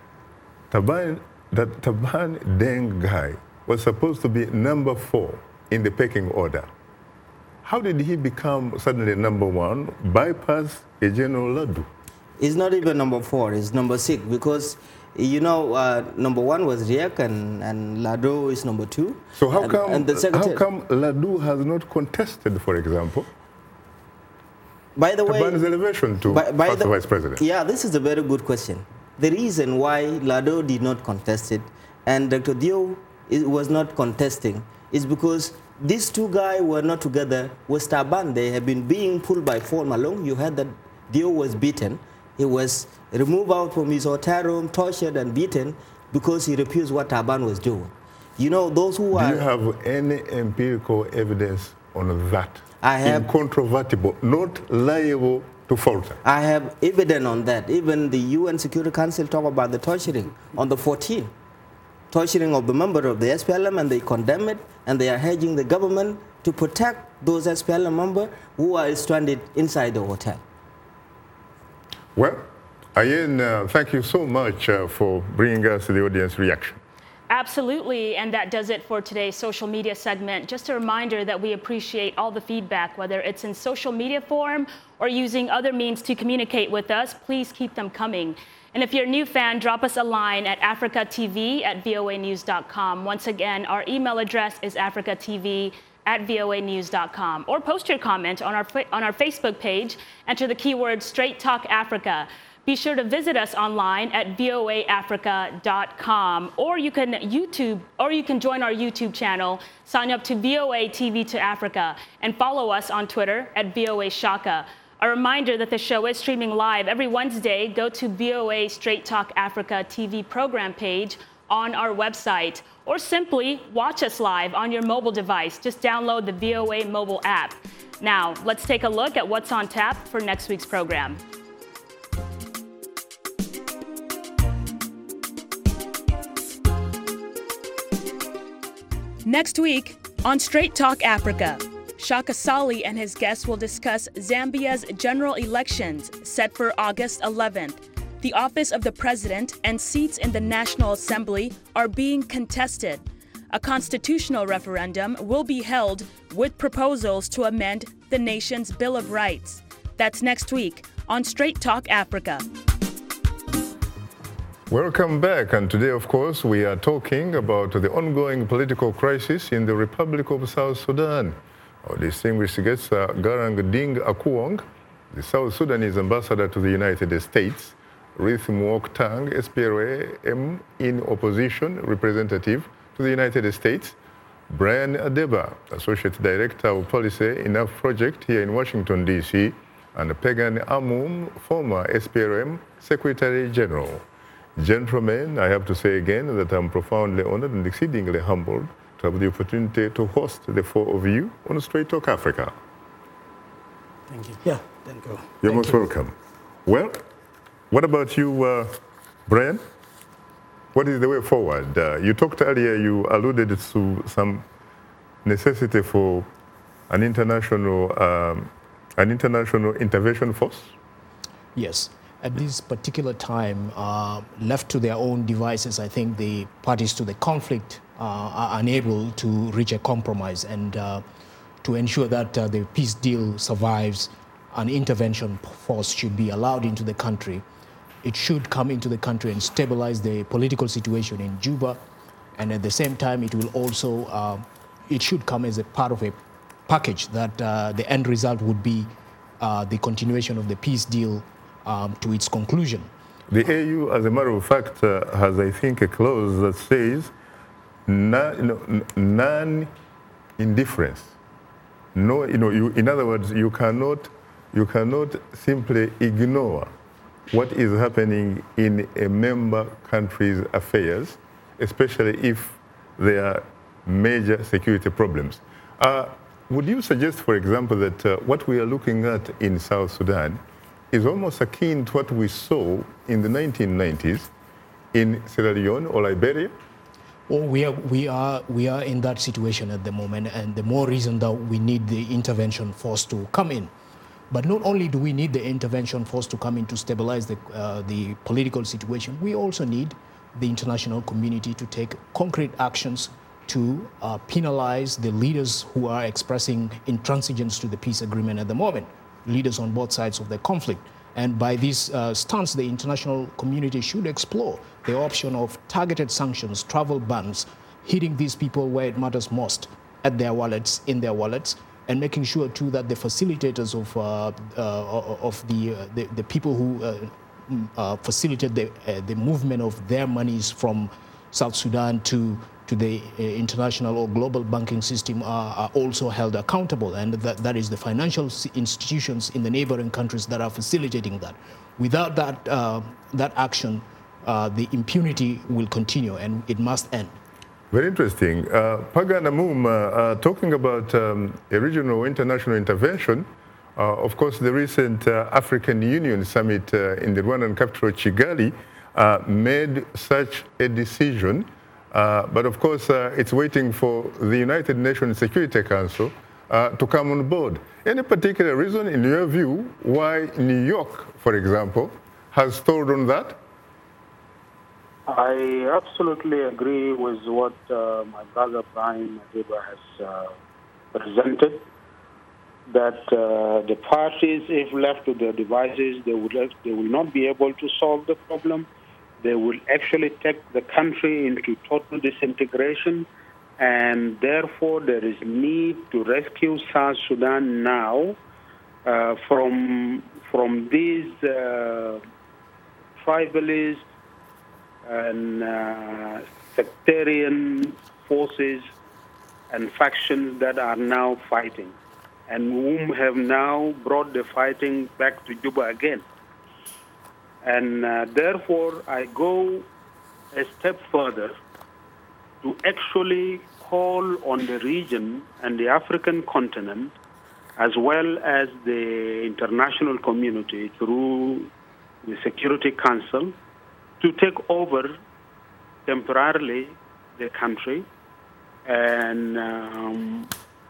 Speaker 1: Taban, that Taban Deng Gai was supposed to be number four in the pecking order? How did he become suddenly number one, bypass a General Ladu?
Speaker 10: It's not even number four, it's number six because, you know, uh, number one was Riek and, and Lado is number two.
Speaker 1: So how
Speaker 10: and,
Speaker 1: come,
Speaker 10: and the
Speaker 1: how come Ladu has not contested, for example,
Speaker 10: by the
Speaker 1: Taban's
Speaker 10: way,
Speaker 1: elevation to
Speaker 10: by, by
Speaker 1: First
Speaker 10: the,
Speaker 1: Vice President?
Speaker 10: Yeah, this is a very good question. The reason why Lado did not contest it and Doctor Dio is, was not contesting is because these two guys were not together with Taban. They have been being pulled by Paul Malone. You heard that Dio was beaten. He was removed out from his hotel room, tortured and beaten because he refused what Taban was doing. You know, those who
Speaker 1: Do
Speaker 10: are...
Speaker 1: you have any empirical evidence on that?
Speaker 10: I have...
Speaker 1: Incontrovertible, not liable to falter.
Speaker 10: I have evidence on that. Even the U N Security Council talk about the torturing on the fourteenth. Torturing of the member of the S P L M, and they condemn it, and they are urging the government to protect those S P L M members who are stranded inside the hotel.
Speaker 1: Well, Ayen, uh, thank you so much uh, for bringing us the audience reaction.
Speaker 2: Absolutely, and that does it for today's social media segment. Just a reminder that we appreciate all the feedback, whether it's in social media form or using other means to communicate with us. Please keep them coming. And if you're a new fan, drop us a line at africa t v at v o a news dot com. Once again, our email address is africa t v at v o a news dot com. Or post your comment on our, on our Facebook page. Enter the keyword Straight Talk Africa. Be sure to visit us online at v o a africa dot com, or you can YouTube, or you can join our YouTube channel, sign up to V O A T V to Africa, and follow us on Twitter at V O A Shaka. A reminder that the show is streaming live every Wednesday. Go to V O A Straight Talk Africa T V program page on our website, or simply watch us live on your mobile device. Just download the V O A mobile app. Now, let's take a look at what's on tap for next week's program. Next week on Straight Talk Africa, Shaka Sali and his guests will discuss Zambia's general elections set for August eleventh. The office of the president and seats in the National Assembly are being contested. A constitutional referendum will be held with proposals to amend the nation's Bill of Rights. That's next week on Straight Talk Africa.
Speaker 1: Welcome back, and today, of course, we are talking about the ongoing political crisis in the Republic of South Sudan. Our distinguished guest, uh, Garang Ding Akuong, the South Sudanese ambassador to the United States, Ruth Muok Tang, S P L A-M in opposition representative to the United States, Brian Adeba, associate director of policy in a project here in Washington, D C, and Pagan Amum, former S P L M Secretary General. Gentlemen, I have to say again that I'm profoundly honored and exceedingly humbled to have the opportunity to host the four of you on Straight Talk Africa.
Speaker 9: Thank you. Yeah, thank you.
Speaker 1: You're
Speaker 9: Thank
Speaker 1: most
Speaker 9: you.
Speaker 1: welcome. Well, what about you, uh, Brian? What is the way forward? Uh, you talked earlier, you alluded to some necessity for an international, um, an international intervention force?
Speaker 5: Yes. At this particular time, uh, left to their own devices, I think the parties to the conflict uh, are unable to reach a compromise, and uh, to ensure that uh, the peace deal survives, an intervention force should be allowed into the country. It should come into the country and stabilize the political situation in Juba, and at the same time, it will also, uh, it should come as a part of a package that uh, the end result would be uh, the continuation of the peace deal Um, to its conclusion.
Speaker 1: The A U, as a matter of fact, uh, has, I think, a clause that says non-indifference. No, you know, you, in other words, you cannot, you cannot simply ignore what is happening in a member country's affairs, especially if there are major security problems. Uh, would you suggest, for example, that uh, what we are looking at in South Sudan is almost akin to what we saw in the nineteen nineties in Sierra Leone or Liberia?
Speaker 5: Well, we are, we are, we are in that situation at the moment, and the more reason that we need the intervention force to come in. But not only do we need the intervention force to come in to stabilize the, uh, the political situation, we also need the international community to take concrete actions to uh, penalize the leaders who are expressing intransigence to the peace agreement at the moment. Leaders on both sides of the conflict. And by this uh, stance, the international community should explore the option of targeted sanctions, travel bans, hitting these people where it matters most, at their wallets, in their wallets, and making sure too that the facilitators of uh, uh, of the, uh, the the people who uh, uh, facilitate the uh, the movement of their monies from South Sudan to to the uh, international or global banking system are, are also held accountable, and that, that is the financial institutions in the neighboring countries that are facilitating that. Without that, uh, that action, uh, the impunity will continue, and it must end.
Speaker 1: Very interesting. Uh, Pagan Amum, uh, uh, talking about um, a regional international intervention, uh, of course, the recent uh, African Union summit uh, in the Rwandan capital, Kigali, uh, made such a decision. Uh, but of course, uh, it's waiting for the United Nations Security Council uh, to come on board. Any particular reason, in your view, why New York, for example, has told on that?
Speaker 11: I absolutely agree with what uh, my brother Brian Madiba has uh, presented, that uh, the parties, if left to their devices, they, would have, they will not be able to solve the problem. They will actually take the country into total disintegration, and therefore there is need to rescue South Sudan now uh, from, from these uh, tribalist and uh, sectarian forces and factions that are now fighting, and whom have now brought the fighting back to Juba again. And uh, therefore, I go a step further to actually call on the region and the African continent, as well as the international community through the Security Council, to take over temporarily the country. And um,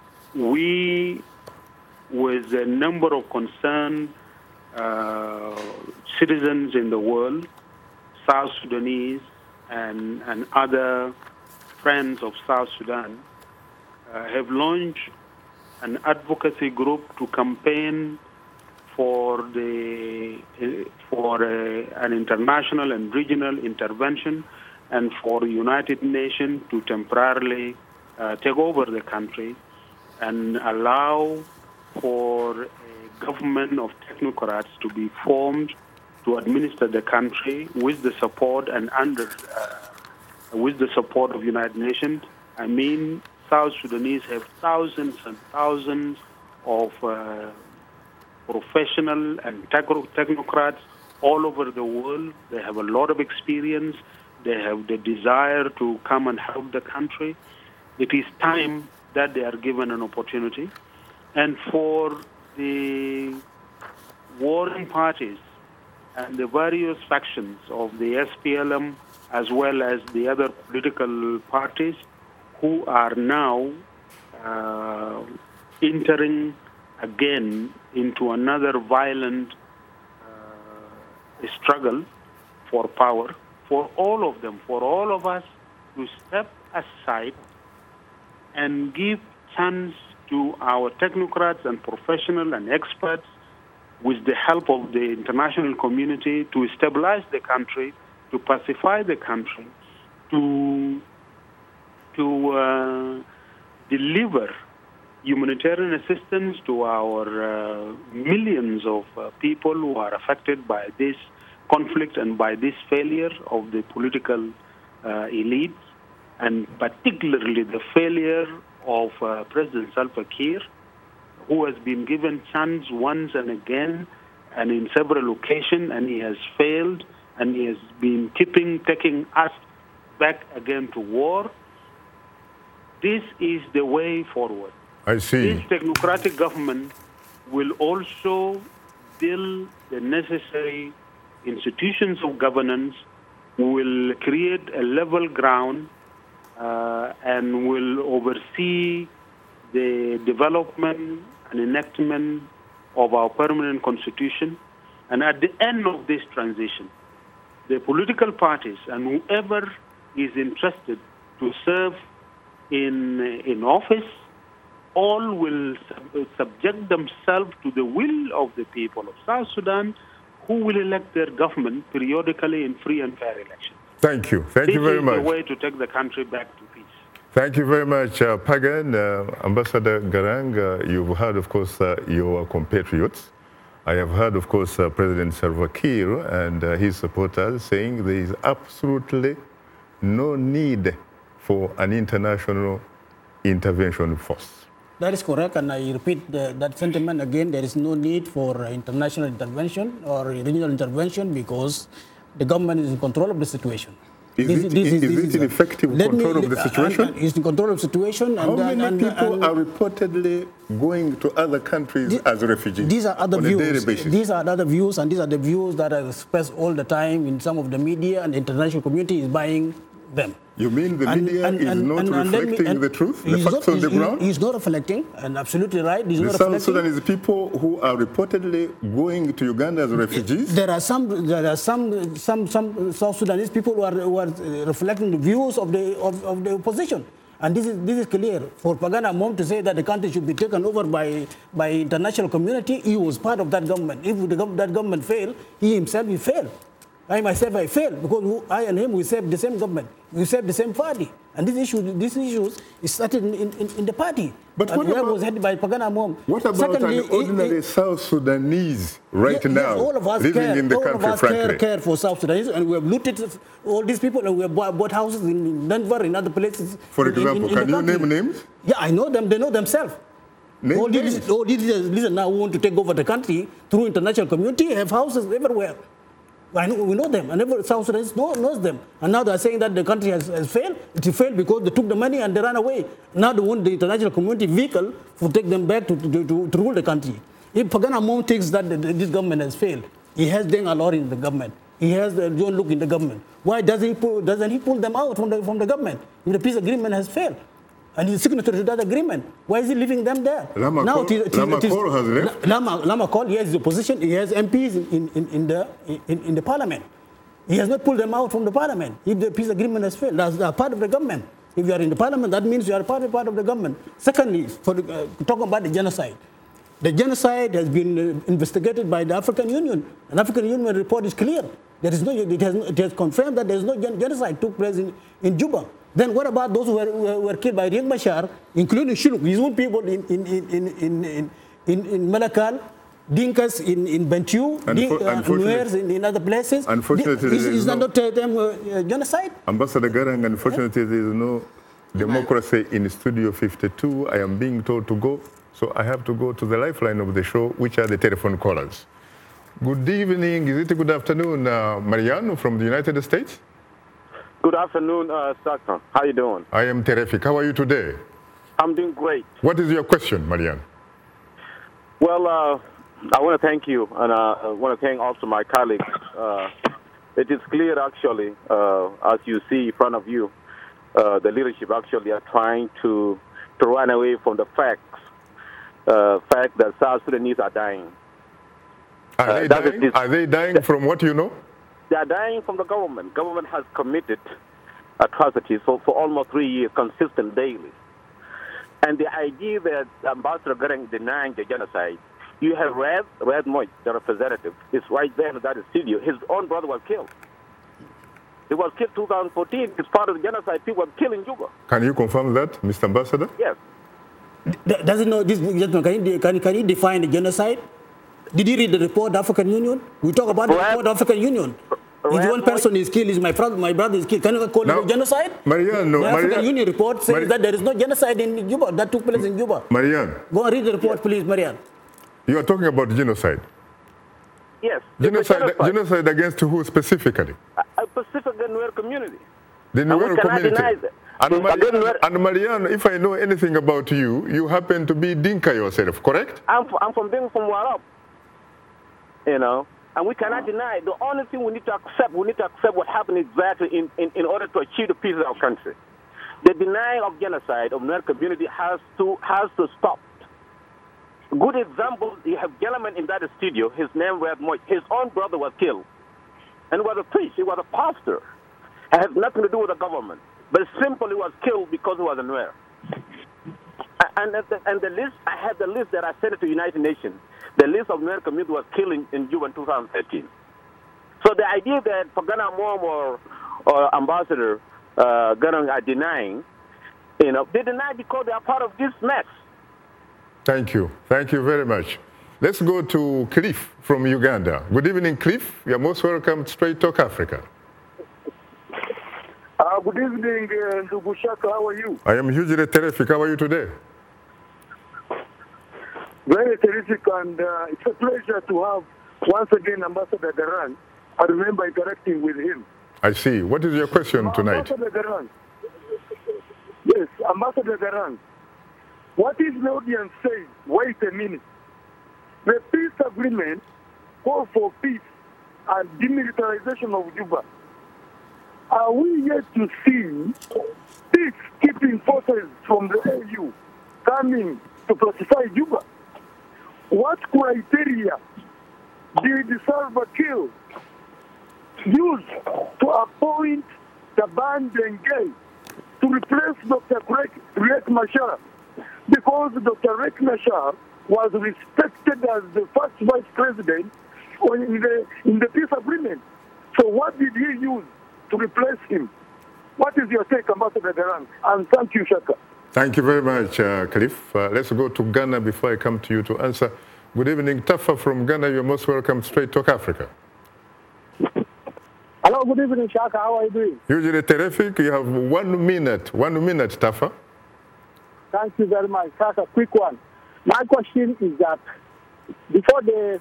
Speaker 11: we, with a number of concerned uh, citizens in the world, South Sudanese and, and other friends of South Sudan, uh, have launched an advocacy group to campaign for the for a, an international and regional intervention, and for the United Nations to temporarily uh, take over the country and allow for a government of technocrats to be formed to administer the country with the support and under uh, with the support of United Nations. I mean, South Sudanese have thousands and thousands of uh, professional and technocrats all over the world. They have a lot of experience. They have the desire to come and help the country. It is time that they are given an opportunity. And for the warring parties and the various factions of the S P L M, as well as the other political parties who are now uh, entering again into another violent uh, struggle for power, for all of them, for all of us to step aside and give chance to our technocrats and professionals and experts, with the help of the international community, to stabilize the country, to pacify the country, to, to uh, deliver humanitarian assistance to our uh, millions of uh, people who are affected by this conflict and by this failure of the political uh, elites, and particularly the failure of uh, President Salva Kiir, who has been given chance once and again and in several occasions, and he has failed, and he has been keeping taking us back again to war. This is the way forward.
Speaker 1: I see.
Speaker 11: This technocratic government will also build the necessary institutions of governance, will create a level ground, uh, and will oversee the development and enactment of our permanent constitution. And at the end of this transition, the political parties and whoever is interested to serve in, in office, all will sub subject themselves to the will of the people of South Sudan, who will elect their government periodically in free and fair elections.
Speaker 1: Thank you. Thank
Speaker 11: this
Speaker 1: you very much.
Speaker 11: This is the way to take the country back to peace.
Speaker 1: Thank you very much, uh, Pagan. Uh, Ambassador Garang, uh, you've heard, of course, uh, your compatriots. I have heard, of course, uh, President Salva Kiir and uh, his supporters saying there is absolutely no need for an international intervention force.
Speaker 9: That is correct, and I repeat the, that sentiment again. There is no need for international intervention or regional intervention because the government is in control of the situation.
Speaker 1: Is this, it, this is, is this it in effective control me, of the situation?
Speaker 9: Uh, it's in control of the situation.
Speaker 1: How
Speaker 9: and,
Speaker 1: many
Speaker 9: and,
Speaker 1: people
Speaker 9: and,
Speaker 1: are reportedly going to other countries
Speaker 9: this,
Speaker 1: as refugees?
Speaker 9: These are other
Speaker 1: on
Speaker 9: views.
Speaker 1: A daily basis?
Speaker 9: These are other views, and these are the views that are expressed all the time in some of the media, and the international community is buying them.
Speaker 1: You mean the
Speaker 9: And-
Speaker 1: media
Speaker 9: and-
Speaker 1: is
Speaker 9: and-
Speaker 1: not
Speaker 9: and- and let me-
Speaker 1: reflecting
Speaker 9: and
Speaker 1: the truth, the
Speaker 9: he's
Speaker 1: facts
Speaker 9: not-
Speaker 1: on the
Speaker 9: he's-
Speaker 1: ground?
Speaker 9: He's not reflecting, and absolutely right. He's
Speaker 1: The
Speaker 9: not
Speaker 1: South
Speaker 9: reflecting.
Speaker 1: Sudanese people who are reportedly going to Uganda as refugees?
Speaker 9: There are some, there are some, some, some South Sudanese people who are, who are uh, reflecting the views of the of, of the opposition, and this is this is clear. For Pagana Mom to say that the country should be taken over by by international community, he was part of that government. If the, gov- that government failed, he himself he failed. I myself I failed because who- I and him we serve the same government, we serve the same party, and this issue, these issues is started in, in, in the party.
Speaker 1: But
Speaker 9: and
Speaker 1: what
Speaker 9: where
Speaker 1: about-
Speaker 9: was headed by Pagana Mom.
Speaker 1: What about
Speaker 9: Secondly,
Speaker 1: an ordinary
Speaker 9: it- it-
Speaker 1: South Sudanese right
Speaker 9: Yes,
Speaker 1: now
Speaker 9: yes, all of us
Speaker 1: living
Speaker 9: care,
Speaker 1: in the
Speaker 9: all
Speaker 1: country,
Speaker 9: of us
Speaker 1: frankly?
Speaker 9: care, care for South Sudanese, and we have looted all these people, and we have bought, bought houses in Denver, in other places.
Speaker 1: For
Speaker 9: in- in-
Speaker 1: example,
Speaker 9: in the
Speaker 1: can you
Speaker 9: country.
Speaker 1: name names?
Speaker 9: Yeah, I know them. They know themselves.
Speaker 1: Name
Speaker 9: all
Speaker 1: names.
Speaker 9: these, all these leaders now who want to take over the country through international community have houses everywhere. I know, we know them, and every South Sudanese know, knows them. And now they are saying that the country has, has failed. It failed because they took the money and they ran away. Now they want the international community vehicle to take them back to, to, to, to rule the country. If Pagana Mom thinks that the, this government has failed, he has Deng Alor in the government. He has uh, John Luke in the government. Why doesn't he pull, doesn't he pull them out from the, from the government if the peace agreement has failed? And he's signatory to that agreement. Why is he leaving them there?
Speaker 1: Lama
Speaker 9: now,
Speaker 1: Kol-
Speaker 9: it is- it is-
Speaker 1: Lama
Speaker 9: it is-
Speaker 1: Kol has left.
Speaker 9: Lama, Lama Kol, he has the opposition, he has M Ps in, in, in, the, in, in the parliament. He has not pulled them out from the parliament. If the peace agreement has failed, that's, that's part of the government. If you are in the parliament, that means you are part of, part of the government. Secondly, for the, uh, talking about the genocide. The genocide has been uh, investigated by the African Union. An African Union report is clear. There is no, it, has, it has confirmed that there is no gen- genocide took place in, in Juba. Then what about those who were, who were killed by Riek Machar, including Shuluk, his own people in, in, in, in, in, in, in Malakal, Dinkas in, in Bentiu,
Speaker 1: Unfo-
Speaker 9: Din- uh,
Speaker 1: unfortunately-
Speaker 9: Nuers in, in other places.
Speaker 1: Unfortunately,
Speaker 9: Is,
Speaker 1: there
Speaker 9: is
Speaker 1: is
Speaker 9: that
Speaker 1: no-
Speaker 9: not uh, them, uh, genocide?
Speaker 1: Ambassador Garang, unfortunately, there is no democracy in Studio fifty-two. I am being told to go, so I have to go to the lifeline of the show, which are the telephone callers. Good evening, is it a good afternoon, uh, Mariano from the United States?
Speaker 14: Good afternoon, uh, Stockton. How you doing?
Speaker 1: I am terrific. How are you today?
Speaker 14: I'm doing great.
Speaker 1: What is your question, Mariano?
Speaker 14: Well, uh, I want to thank you, and uh, I want to thank also my colleagues. Uh, it is clear, actually, uh, as you see in front of you, uh, the leadership actually are trying to to run away from the facts, uh, fact that South Sudanese are dying.
Speaker 1: Are,
Speaker 14: Uh,
Speaker 1: they,
Speaker 14: that is
Speaker 1: dying?
Speaker 14: this-
Speaker 1: are they dying from what you know?
Speaker 14: They are dying from the government. Government has committed atrocities for, for almost three years, consistent daily. And the idea that Ambassador Garang denying the genocide, you have Red, Red Moy, the representative, is right there in that studio. His own brother was killed. He was killed in two thousand fourteen. It's part of the genocide. People were killed in Juba.
Speaker 1: Can you confirm that, Mister Ambassador?
Speaker 14: Yes.
Speaker 9: D- Does it know this gentleman? Can he, can, can he define the genocide? Did he read the report of the African Union? We talk about the
Speaker 14: Red-
Speaker 9: report of the African Union. If
Speaker 14: Red
Speaker 9: one person is killed, is my brother, my brother is killed. Can you call
Speaker 1: Now,
Speaker 9: it a genocide?
Speaker 1: Mariano,
Speaker 9: the African
Speaker 1: Mariano-
Speaker 9: Union report says
Speaker 1: Mari-
Speaker 9: that there is no genocide in Juba. That took place in Juba.
Speaker 1: Marianne,
Speaker 9: Go and read the report, please, Marianne.
Speaker 1: you are talking about genocide.
Speaker 14: Yes. It's a
Speaker 1: Genocide,
Speaker 14: genocide.
Speaker 1: genocide against who specifically?
Speaker 14: A Pacific Nuer community.
Speaker 1: The
Speaker 14: And we
Speaker 1: Nuer
Speaker 14: cannot
Speaker 1: community.
Speaker 14: deny that.
Speaker 1: And
Speaker 14: Again,
Speaker 1: Mariano,
Speaker 14: Nuer-
Speaker 1: and Mariano, if I know anything about you, you happen to be Dinka yourself, correct?
Speaker 14: I'm, f- I'm from being from Warab, you know, and we cannot deny. The only thing we need to accept, we need to accept what happened exactly in, in, in order to achieve the peace of our country. The denying of genocide of Nuer community has to has to stop. Good example, you have gentleman in that studio, his name was Moy. His own brother was killed. And he was a priest, he was a pastor. It has nothing to do with the government. But simply was killed because he was a Nuer. And, and, the, and the list, I had the list that I sent it to United Nations. The list of Nuer community was killed in, in Juba in two thousand thirteen. So the idea that Pagana Mom or, or Ambassador uh, Garang are denying, you know, they deny because they are part of this mess.
Speaker 1: Thank you. Thank you very much. Let's go to Cliff from Uganda. Good evening, Cliff. You are most welcome to Straight Talk Africa.
Speaker 15: Uh, good evening, uh, Ndugu Shaka. How are you?
Speaker 1: I am hugely terrific. How are you today?
Speaker 15: Very terrific, and uh, it's a pleasure to have once again Ambassador Garang. I remember interacting with him.
Speaker 1: I see. What is your question tonight?
Speaker 15: Ambassador Garang. Yes, Ambassador Garang. What is the audience saying? Wait a minute. The peace agreement calls for peace and demilitarization of Juba. are we yet to see peacekeeping forces from the A U coming to pacify Juba? What criteria did Salva Kiir use to appoint Taban Denge to replace Doctor Riek Machar? Because Doctor Riek Machar was respected as the first vice president in the, in the peace agreement. So what did he use to replace him? What is your take, Ambassador Garang? And thank you, Shaka.
Speaker 1: Thank you very much, uh, Khalif. Uh, let's go to Ghana before I come to you to answer. Good evening, Tafa from Ghana. You're most welcome. Straight Talk Africa.
Speaker 16: Hello, good evening, Shaka. How are you doing?
Speaker 1: Usually terrific. You have one minute. One minute, Tafa.
Speaker 16: Thank you very much. Shaka, quick one. My question is that before the...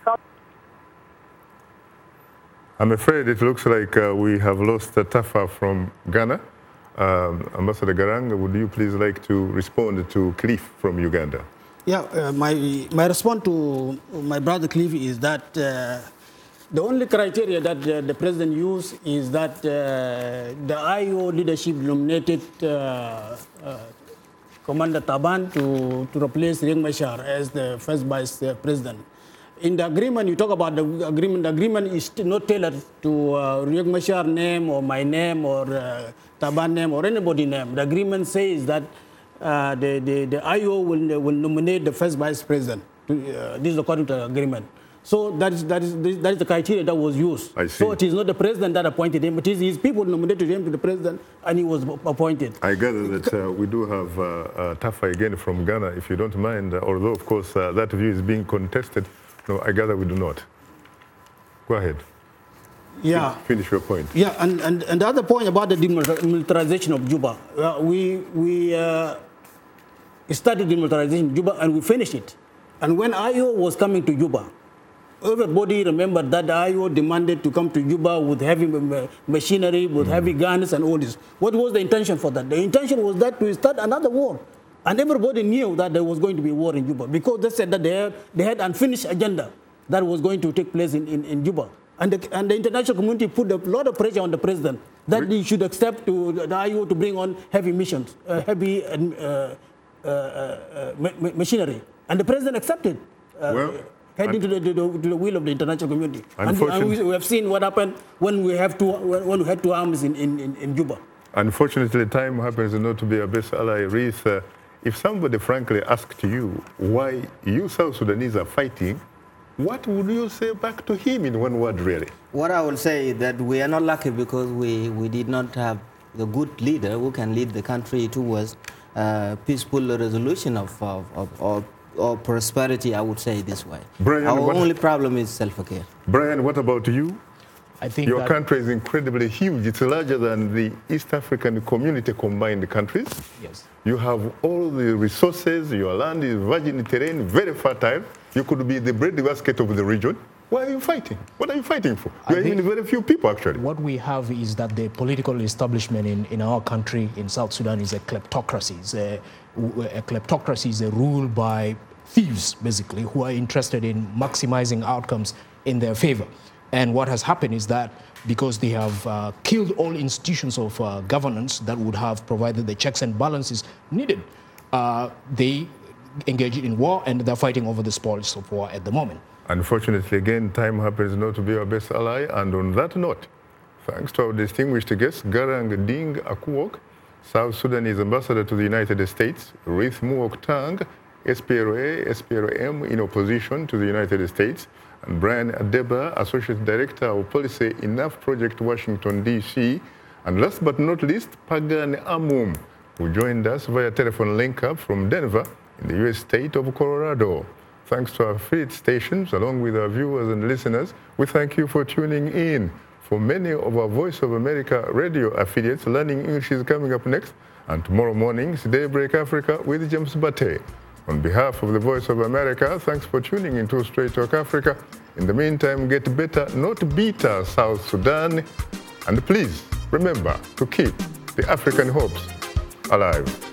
Speaker 1: I'm afraid it looks like uh, we have lost uh, Tafa from Ghana. Um, Ambassador Garang, would you please like to respond to Cliff from Uganda?
Speaker 9: Yeah, uh, my, my response to my brother Cliff is that uh, the only criteria that uh, the president used is that uh, the I O leadership nominated uh, uh, Commander Taban to, to replace Riek Machar as the first vice president. In the agreement, you talk about the agreement. The agreement is not tailored to uh, Riek Machar name or my name or uh, Taban name or anybody name. The agreement says that uh, the, the, the I O will, will nominate the first vice president. To, uh, this is according to the agreement. So that is, that, is, that is the criteria that was used.
Speaker 1: I see.
Speaker 9: So it is not the president that appointed him, but it is his people nominated him to the president and he was appointed.
Speaker 1: I gather that uh, we do have uh, uh, Tafa again from Ghana, if you don't mind, uh, although of course uh, that view is being contested. No, I gather we do not. Go ahead.
Speaker 9: Yeah.
Speaker 1: Finish your point.
Speaker 9: Yeah, and, and, and the other point about the demilitarization of Juba, uh, we, we uh, started demilitarization of Juba and we finished it. And when I O was coming to Juba, everybody remembered that the I O demanded to come to Juba with heavy machinery, with mm. heavy guns and all this. What was the intention for that? The intention was that to start another war. And everybody knew that there was going to be a war in Juba because they said that they had, they had unfinished agenda that was going to take place in, in, in Juba. And the, and the international community put a lot of pressure on the president that he should accept to the I O to bring on heavy missions, uh, heavy uh, uh, uh, ma machinery. And the president accepted. Uh,
Speaker 1: well,
Speaker 9: heading to the, to, the, to the will of the international community. And,
Speaker 1: and
Speaker 9: we, we have seen what happened when we, have two, when we had two arms in, in, in Juba.
Speaker 1: Unfortunately, time happens not to be our best ally. Reese, uh, if somebody frankly asked you why you South Sudanese are fighting, what would you say back to him in one word, really?
Speaker 10: What I would say is that we are not lucky because we, we did not have a good leader who can lead the country towards uh, peaceful resolution of, of, of, of or prosperity, I would say it this way.
Speaker 1: Brian,
Speaker 10: Our
Speaker 1: what,
Speaker 10: only problem is self-care.
Speaker 1: Brian, what about you?
Speaker 5: I think
Speaker 1: your country is incredibly huge. It's larger than the East African community combined countries.
Speaker 5: Yes.
Speaker 1: You have all the resources. Your land is virgin terrain, very fertile. You could be the breadbasket of the region. Why are you fighting? What are you fighting for? You are in very few people, actually.
Speaker 5: What we have is that the political establishment in, in our country, in South Sudan, is a kleptocracy. It's a, a kleptocracy is a rule by thieves, basically, who are interested in maximizing outcomes in their favor. And what has happened is that because they have uh, killed all institutions of uh, governance that would have provided the checks and balances needed, uh, they engage in war and they're fighting over the spoils of war at the moment.
Speaker 1: Unfortunately, again, time happens not to be our best ally. And on that note, thanks to our distinguished guest, Garang Ding Akuok, South Sudanese ambassador to the United States, Ruth Muok Tang, S P L A, S P L M in opposition to the United States, and Brian Adeba, Associate Director of Policy Enough Project, Washington, D C, and last but not least, Pagan Amum, who joined us via telephone link-up from Denver in the U S state of Colorado. Thanks to our affiliate stations, along with our viewers and listeners, we thank you for tuning in. For many of our Voice of America radio affiliates, Learning English is coming up next, and tomorrow morning is Daybreak Africa with James Bate. On behalf of the Voice of America, thanks for tuning into Straight Talk Africa. In the meantime, get better, not bitter, South Sudan. And please, remember to keep the African hopes alive.